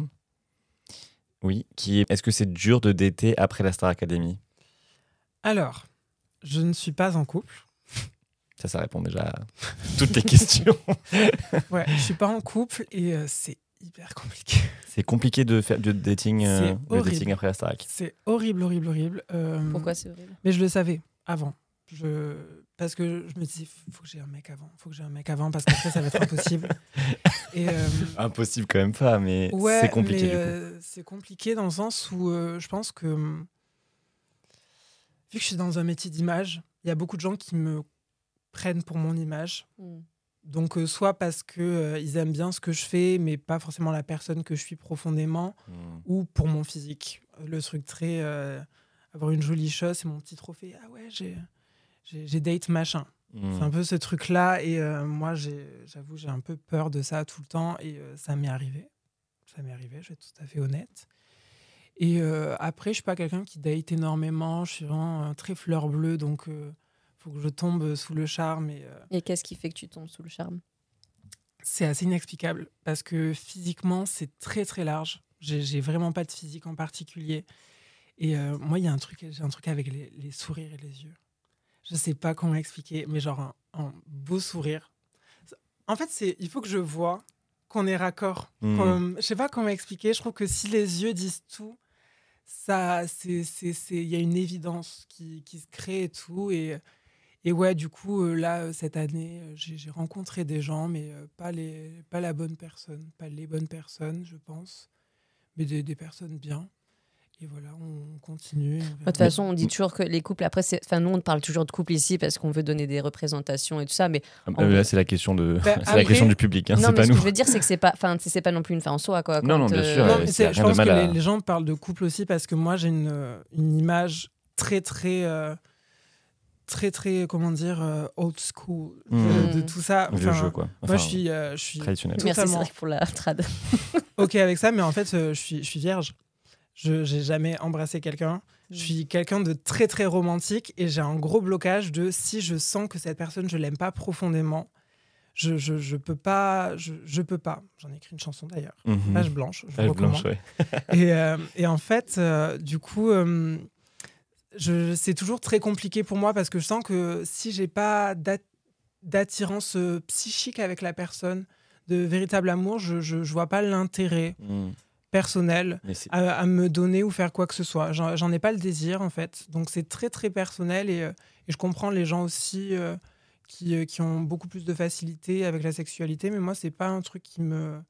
Oui, est-ce que c'est dur de dater après la Star Academy? Alors, je ne suis pas en couple. Ça répond déjà à toutes les questions. Ouais, je ne suis pas en couple et c'est hyper compliqué. C'est compliqué de faire du dating, le dating après la Starac. C'est horrible, horrible, horrible. Pourquoi c'est horrible? Mais je le savais avant. Parce que je me disais, faut que j'ai un mec avant, parce qu'après ça va être impossible. Impossible quand même pas, mais c'est compliqué du coup. C'est compliqué dans le sens où je pense que, vu que je suis dans un métier d'image, il y a beaucoup de gens qui me prennent pour mon image. Donc, soit parce qu'ils aiment bien ce que je fais, mais pas forcément la personne que je suis profondément, ou pour mon physique. Le truc très... avoir une jolie chose, c'est mon petit trophée. Ah ouais, j'ai date machin. C'est un peu ce truc-là. Et moi, j'avoue, j'ai un peu peur de ça tout le temps. Et ça m'est arrivé. Je vais être tout à fait honnête. Et après, je suis pas quelqu'un qui date énormément. Je suis vraiment très fleur bleue, donc... faut que je tombe sous le charme. Et qu'est-ce qui fait que tu tombes sous le charme? C'est assez inexplicable parce que physiquement, c'est très très large. J'ai vraiment pas de physique en particulier. Et moi, j'ai un truc avec les sourires et les yeux. Je sais pas comment expliquer, mais genre un beau sourire. En fait, il faut que je vois qu'on est raccord. Je sais pas comment expliquer. Je trouve que si les yeux disent tout, il y a une évidence qui se crée et tout. Et ouais, du coup, là, cette année, j'ai rencontré des gens, mais pas les bonnes personnes, je pense, mais des personnes bien. Et voilà, on continue. De toute façon, on dit toujours que les couples, après, nous, on parle toujours de couple ici parce qu'on veut donner des représentations et tout ça, mais... Là, c'est la question, après, question du public, hein, non, c'est mais pas ce nous. que je veux dire, c'est que c'est pas non plus une fin en soi, quoi. Non, bien sûr. Non, mais c'est je rien de pense que mal les gens parlent de couple aussi parce que moi, j'ai une image très, comment dire, old school de tout ça. Vieux jeu, quoi. Moi, je suis traditionnel. Merci, totalement Cédric, pour la trad. OK avec ça, mais en fait, je suis vierge. Je n'ai jamais embrassé quelqu'un. Je suis quelqu'un de très, très romantique et j'ai un gros blocage de si je sens que cette personne, je l'aime pas profondément, je peux pas. Je peux pas. J'en ai écrit une chanson d'ailleurs. Page blanche. Je vous recommande. Ouais. Et en fait, du coup, c'est toujours très compliqué pour moi parce que je sens que si j'ai pas d'attirance psychique avec la personne, de véritable amour, je vois pas l'intérêt personnel à me donner ou faire quoi que ce soit. J'en ai pas le désir en fait. Donc c'est très très personnel et je comprends les gens aussi qui ont beaucoup plus de facilité avec la sexualité, mais moi c'est pas un truc qui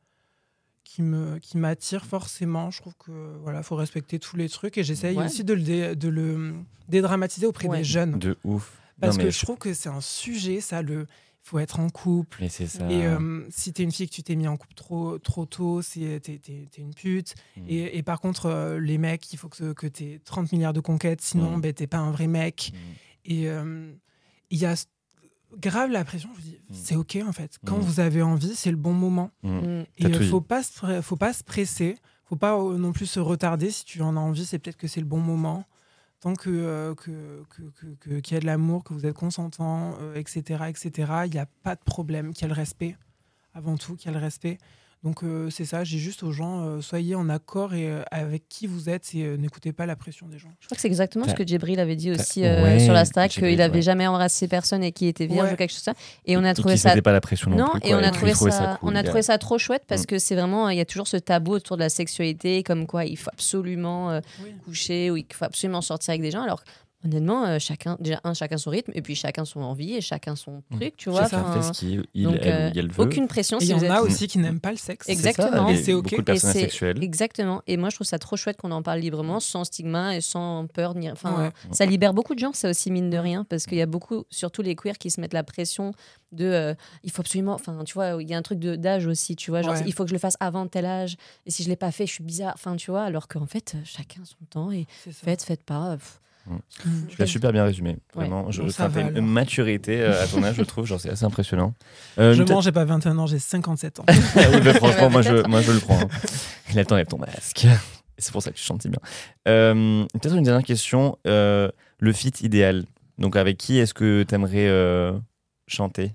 m'attire forcément. Je trouve que voilà, faut respecter tous les trucs et j'essaye aussi de le dédramatiser auprès des jeunes. De ouf. Parce que je trouve que c'est un sujet, ça, il faut être en couple. Mais c'est ça. Et si t'es une fille que tu t'es mis en couple trop tôt, t'es une pute. Et par contre, les mecs, il faut que t'aies 30 milliards de conquêtes, sinon t'es pas un vrai mec. Et il y a grave la pression, je vous dis, c'est OK en fait. Quand vous avez envie, c'est le bon moment. Et il faut pas se presser, faut pas non plus se retarder. Si tu en as envie, c'est peut-être que c'est le bon moment. Tant qu'il y a de l'amour, que vous êtes consentant, etc., il n'y a pas de problème, qu'il y a le respect, avant tout, qu'il y a le respect. Donc c'est ça, j'ai juste aux gens, soyez en accord avec qui vous êtes et n'écoutez pas la pression des gens. Je crois que c'est exactement ce que Djibril avait dit aussi sur la Starac, qu'il n'avait jamais embrassé personne et qu'il était vierge ou quelque chose comme ça. Et on a trouvé ça... pas la pression non plus. Et on a trouvé ça trop chouette parce que c'est vraiment, il y a toujours ce tabou autour de la sexualité, comme quoi il faut absolument coucher ou il faut absolument sortir avec des gens, alors honnêtement, chacun son rythme et puis chacun son envie et chacun son truc, tu vois. Chacun fait ce qu'il elle veut. Aucune pression. Et il y en a aussi qui n'aiment pas le sexe. Exactement. Et c'est OK. Beaucoup de personnes asexuelles. Exactement. Et moi, je trouve ça trop chouette qu'on en parle librement, sans stigma et sans peur. Ça libère beaucoup de gens, ça aussi, mine de rien, parce qu'il y a beaucoup, surtout les queers, qui se mettent la pression de il faut absolument, tu vois, il y a un truc d'âge aussi, tu vois, genre il faut que je le fasse avant tel âge et si je l'ai pas fait, je suis bizarre, tu vois, alors qu'en fait, chacun son temps et faites pas. Tu l'as super bien résumé, vraiment. Ça fait une maturité à ton âge, je trouve, genre c'est assez impressionnant. J'ai pas 21 ans, j'ai 57 ans. Oui, mais franchement, moi je le prends. Il a le temps d'être ton masque. Et c'est pour ça que tu chantes si bien. Peut-être une dernière question. Le feat idéal. Donc avec qui est-ce que tu aimerais chanter?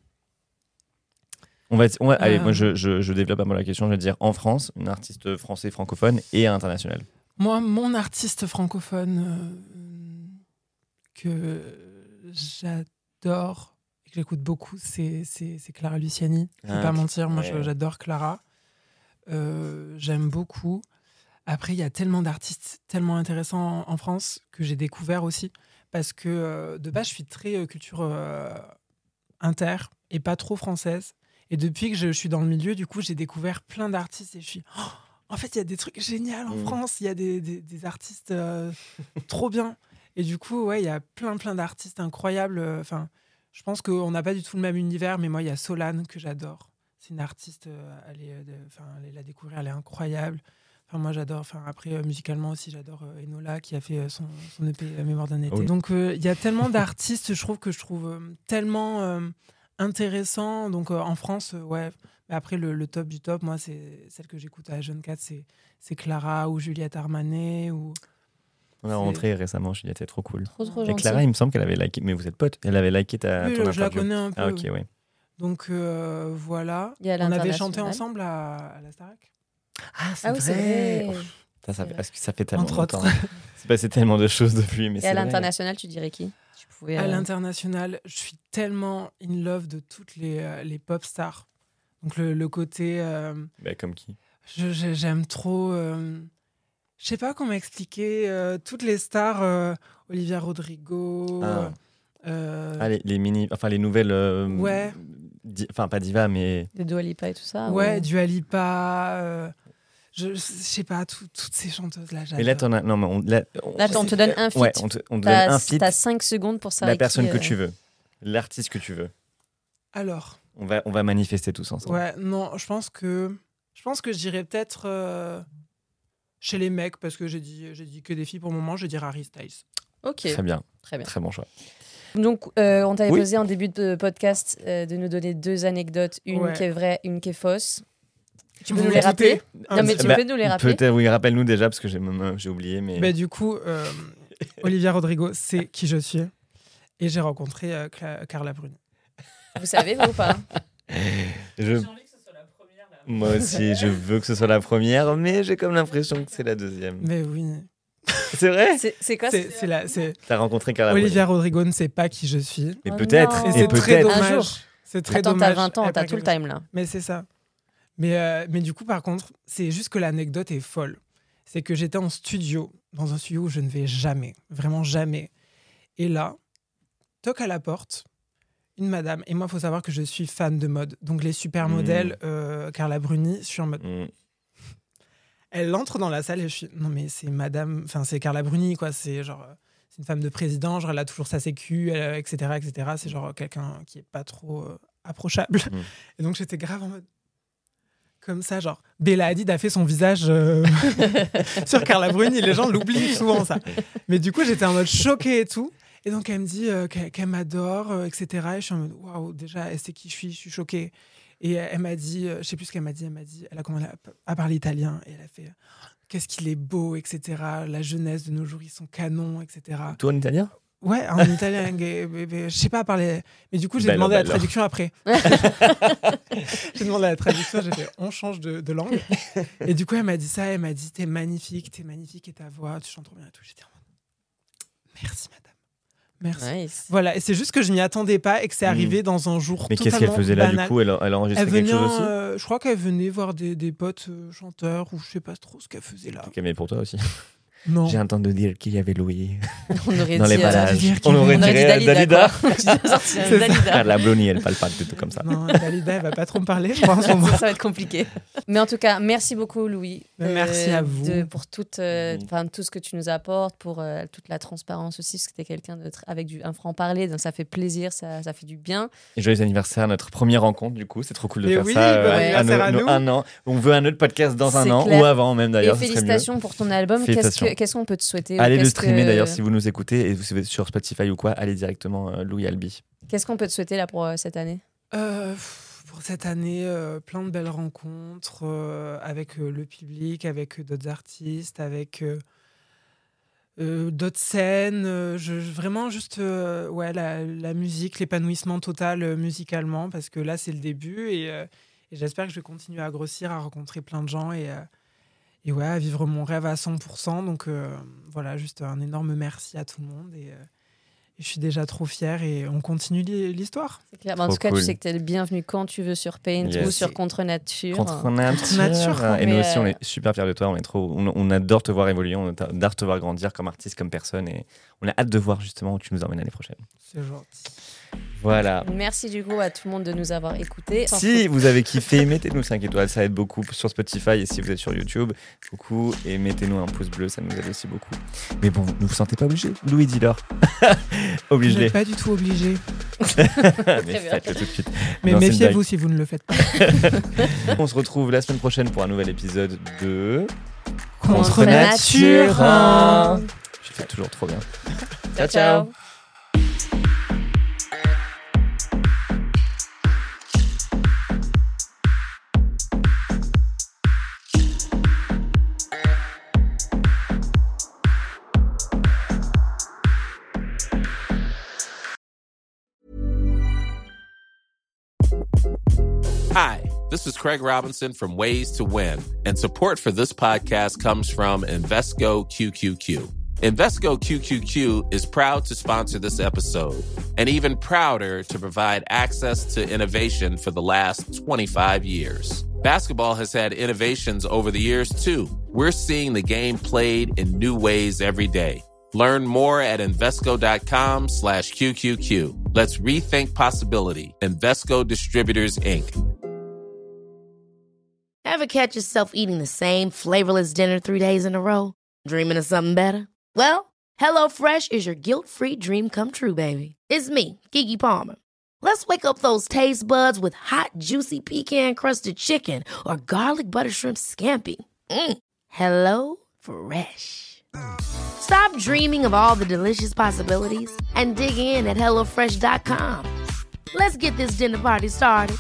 Allez, moi je développe un peu la question. Je vais dire en France, une artiste français francophone et internationale. Moi, mon artiste francophone que j'adore et que j'écoute beaucoup, c'est Clara Luciani. Je ne vais pas mentir, moi j'adore Clara. J'aime beaucoup. Après, il y a tellement d'artistes tellement intéressants en France que j'ai découvert aussi. Parce que de base, je suis très culture inter et pas trop française. Et depuis que je suis dans le milieu, du coup, j'ai découvert plein d'artistes et je suis... en fait, il y a des trucs géniaux en France. Il y a des artistes trop bien. Et du coup, il y a plein d'artistes incroyables. Je pense qu'on n'a pas du tout le même univers, mais moi, il y a Solane que j'adore. C'est une artiste, allez la découvrir, elle est incroyable. Moi, j'adore. Après, musicalement aussi, j'adore Enola qui a fait son EP Mémoire d'un été. Oui. Donc, il y a tellement d'artistes, je trouve tellement intéressants. Donc, en France, Mais après, le top du top, moi, c'est celle que j'écoute à Jeune 4, c'est Clara ou Juliette Armanet ou... On a rencontré récemment Juliette, c'est trop cool. Trop et Clara, il me semble qu'elle avait liké, mais vous êtes potes, elle avait liké ton interview. Je la connais un peu. Ah, ok, oui. Donc, voilà. On avait chanté ensemble à la Starac. Ah, c'est vrai. Ça fait tellement longtemps. C'est passé tellement de choses depuis. Mais et à l'international, tu dirais qui? À l'international, je suis tellement in love de toutes les pop stars. Donc le côté... comme qui? J'aime trop... Je sais pas comment expliquer. Toutes les stars, Olivia Rodrigo... les nouvelles... pas diva, mais... Des Dua Lipa et tout ça. Ouais, Dua Lipa... Je sais pas, toutes ces chanteuses-là, j'adore. Mais là, t'en as... Non, mais Attends, on te donne un feat. Ouais, on te donne un feat. T'as 5 secondes pour savoir la personne que tu veux. L'artiste que tu veux. Alors. On va manifester tous ensemble. Ouais, non, je pense que je dirais peut-être chez les mecs, parce que j'ai dit que des filles pour le moment, je dirais Harry Styles. Ok. Très bien. Très bien. Très bon choix. Donc, on t'avait posé en début de podcast de nous donner 2 anecdotes, une qui est vraie, une qui est fausse. Tu peux nous les rappeler ? Non, mais tu peux nous les rappeler ? Peut-être, oui, rappelle-nous déjà, parce que j'ai oublié. Mais... Du coup, Olivia Rodrigo, c'est qui je suis. Et j'ai rencontré Carla Bruni. Vous savez, vous ou pas ? J'ai envie que ce soit la première. Moi aussi, je veux que ce soit la première, mais j'ai comme l'impression que c'est la deuxième. Mais oui. C'est vrai ? C'est quoi ? T'as rencontré Carla Bruni. Olivia Rodrigo ne sait pas qui je suis. Mais peut-être. Et c'est très dommage. C'est très dommage. Attends, t'as 20 ans, t'as tout le time là. Mais c'est ça. Mais du coup, par contre, c'est juste que l'anecdote est folle. C'est que j'étais en studio, dans un studio où je ne vais jamais, vraiment jamais. Et là, toque à la porte, une madame. Et moi, il faut savoir que je suis fan de mode. Donc les supermodèles, Carla Bruni, je suis en mode... Elle entre dans la salle et je suis... Non mais c'est madame... Enfin, c'est Carla Bruni, quoi. C'est genre... C'est une femme de président, genre elle a toujours sa sécu, etc., etc. C'est genre quelqu'un qui est pas trop approchable. Et donc j'étais grave en mode... Comme ça, genre, Bella Hadid a fait son visage sur Carla Bruni. Les gens l'oublient souvent, ça. Mais du coup, j'étais en mode choquée et tout. Et donc, elle me dit qu'elle m'adore, etc. Et je suis en mode, waouh, déjà, elle sait qui je suis choquée. Et elle m'a dit, je sais plus ce qu'elle m'a dit, elle a commencé à parler italien. Et elle a fait, qu'est-ce qu'il est beau, etc. La jeunesse de nos jours, ils sont canons, etc. Toi en italien ? Ouais, en italien, je sais pas parler. Mais du coup, j'ai demandé la traduction après. J'ai demandé la traduction, j'ai fait on change de langue. Et du coup, elle m'a dit ça, elle m'a dit t'es magnifique et ta voix, tu chantes trop bien et tout. J'étais en mode merci madame. Merci. Nice. Voilà, et c'est juste que je m'y attendais pas et que c'est arrivé dans un jour totalement banal. Mais qu'est-ce qu'elle faisait là du coup ? Elle enregistrait quelque chose aussi Je crois qu'elle venait voir des potes chanteurs ou je sais pas trop ce qu'elle faisait là. Ok, mais pour toi aussi. Non. J'ai entendu dire qu'il y avait Louis on aurait dans dit, les parages. On aurait dit Dalida. Dalida. Blondy, elle parle pas du tout comme ça. Non, Dalida, elle va pas trop me parler, je crois, en ce moment. Ça va être compliqué. Mais en tout cas, merci beaucoup, Louis. Merci à vous. Pour tout ce que tu nous apportes, pour toute la transparence aussi, parce que tu es quelqu'un avec un franc-parler, donc ça fait plaisir, ça fait du bien. Et joyeux anniversaire, notre première rencontre, du coup. C'est trop cool de faire oui, ça à nous. un an. On veut un autre podcast dans un an, clair. ou avant même d'ailleurs. Et félicitations pour ton album. Qu'est-ce qu'on peut te souhaiter ? Allez le streamer d'ailleurs si vous nous écoutez et vous êtes sur Spotify ou quoi, allez directement Louis Albi. Qu'est-ce qu'on peut te souhaiter là pour cette année ? Pour cette année, plein de belles rencontres avec le public, avec d'autres artistes, avec d'autres scènes. Vraiment juste la musique, l'épanouissement total musicalement, parce que là c'est le début et j'espère que je vais continuer à grossir, à rencontrer plein de gens et à vivre mon rêve à 100%. Donc voilà, juste un énorme merci à tout le monde. Et je suis déjà trop fière et on continue l'histoire. C'est clair. En tout cas, tu sais que tu es le bienvenu quand tu veux sur Paint ou sur Contre Nature. Contre Nature. Et nous aussi, on est super fiers de toi. On adore te voir évoluer, on adore te voir grandir comme artiste, comme personne. Et on a hâte de voir justement où tu nous emmènes l'année prochaine. C'est gentil. Voilà. Merci du coup à tout le monde de nous avoir écoutés. Si vous avez kiffé, mettez-nous 5 étoiles, ça aide beaucoup sur Spotify et si vous êtes sur YouTube, coucou, et mettez-nous un pouce bleu, ça nous aide aussi beaucoup. Mais bon, ne vous sentez pas obligé, Louis Dillor. Obligez-les. Vous n'êtes pas du tout obligé. Mais faites-le tout de suite. Mais méfiez-vous si vous ne le faites pas. On se retrouve la semaine prochaine pour un nouvel épisode de Contre Nature. Je fais toujours trop bien. Ciao, ciao. Hi, this is Craig Robinson from Ways to Win, and support for this podcast comes from Invesco QQQ. Invesco QQQ is proud to sponsor this episode, and even prouder to provide access to innovation for the last 25 years. Basketball has had innovations over the years, too. We're seeing the game played in new ways every day. Learn more at Invesco.com/QQQ. Let's rethink possibility. Invesco Distributors, Inc. Ever catch yourself eating the same flavorless dinner 3 days in a row? Dreaming of something better? Well, HelloFresh is your guilt-free dream come true, baby. It's me, Keke Palmer. Let's wake up those taste buds with hot, juicy pecan-crusted chicken or garlic butter shrimp scampi. Hello Fresh. Stop dreaming of all the delicious possibilities and dig in at HelloFresh.com. Let's get this dinner party started.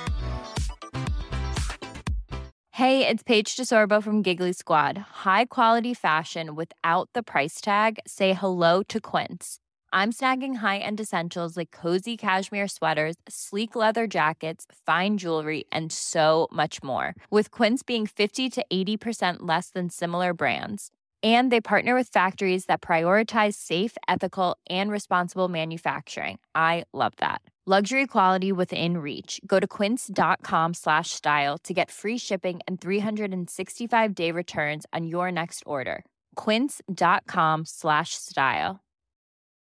Hey, it's Paige DeSorbo from Giggly Squad. High quality fashion without the price tag. Say hello to Quince. I'm snagging high-end essentials like cozy cashmere sweaters, sleek leather jackets, fine jewelry, and so much more. With Quince being 50 to 80% less than similar brands. And they partner with factories that prioritize safe, ethical, and responsible manufacturing. I love that. Luxury quality within reach. Go to quince.com/style to get free shipping and 365-day returns on your next order. Quince.com/style.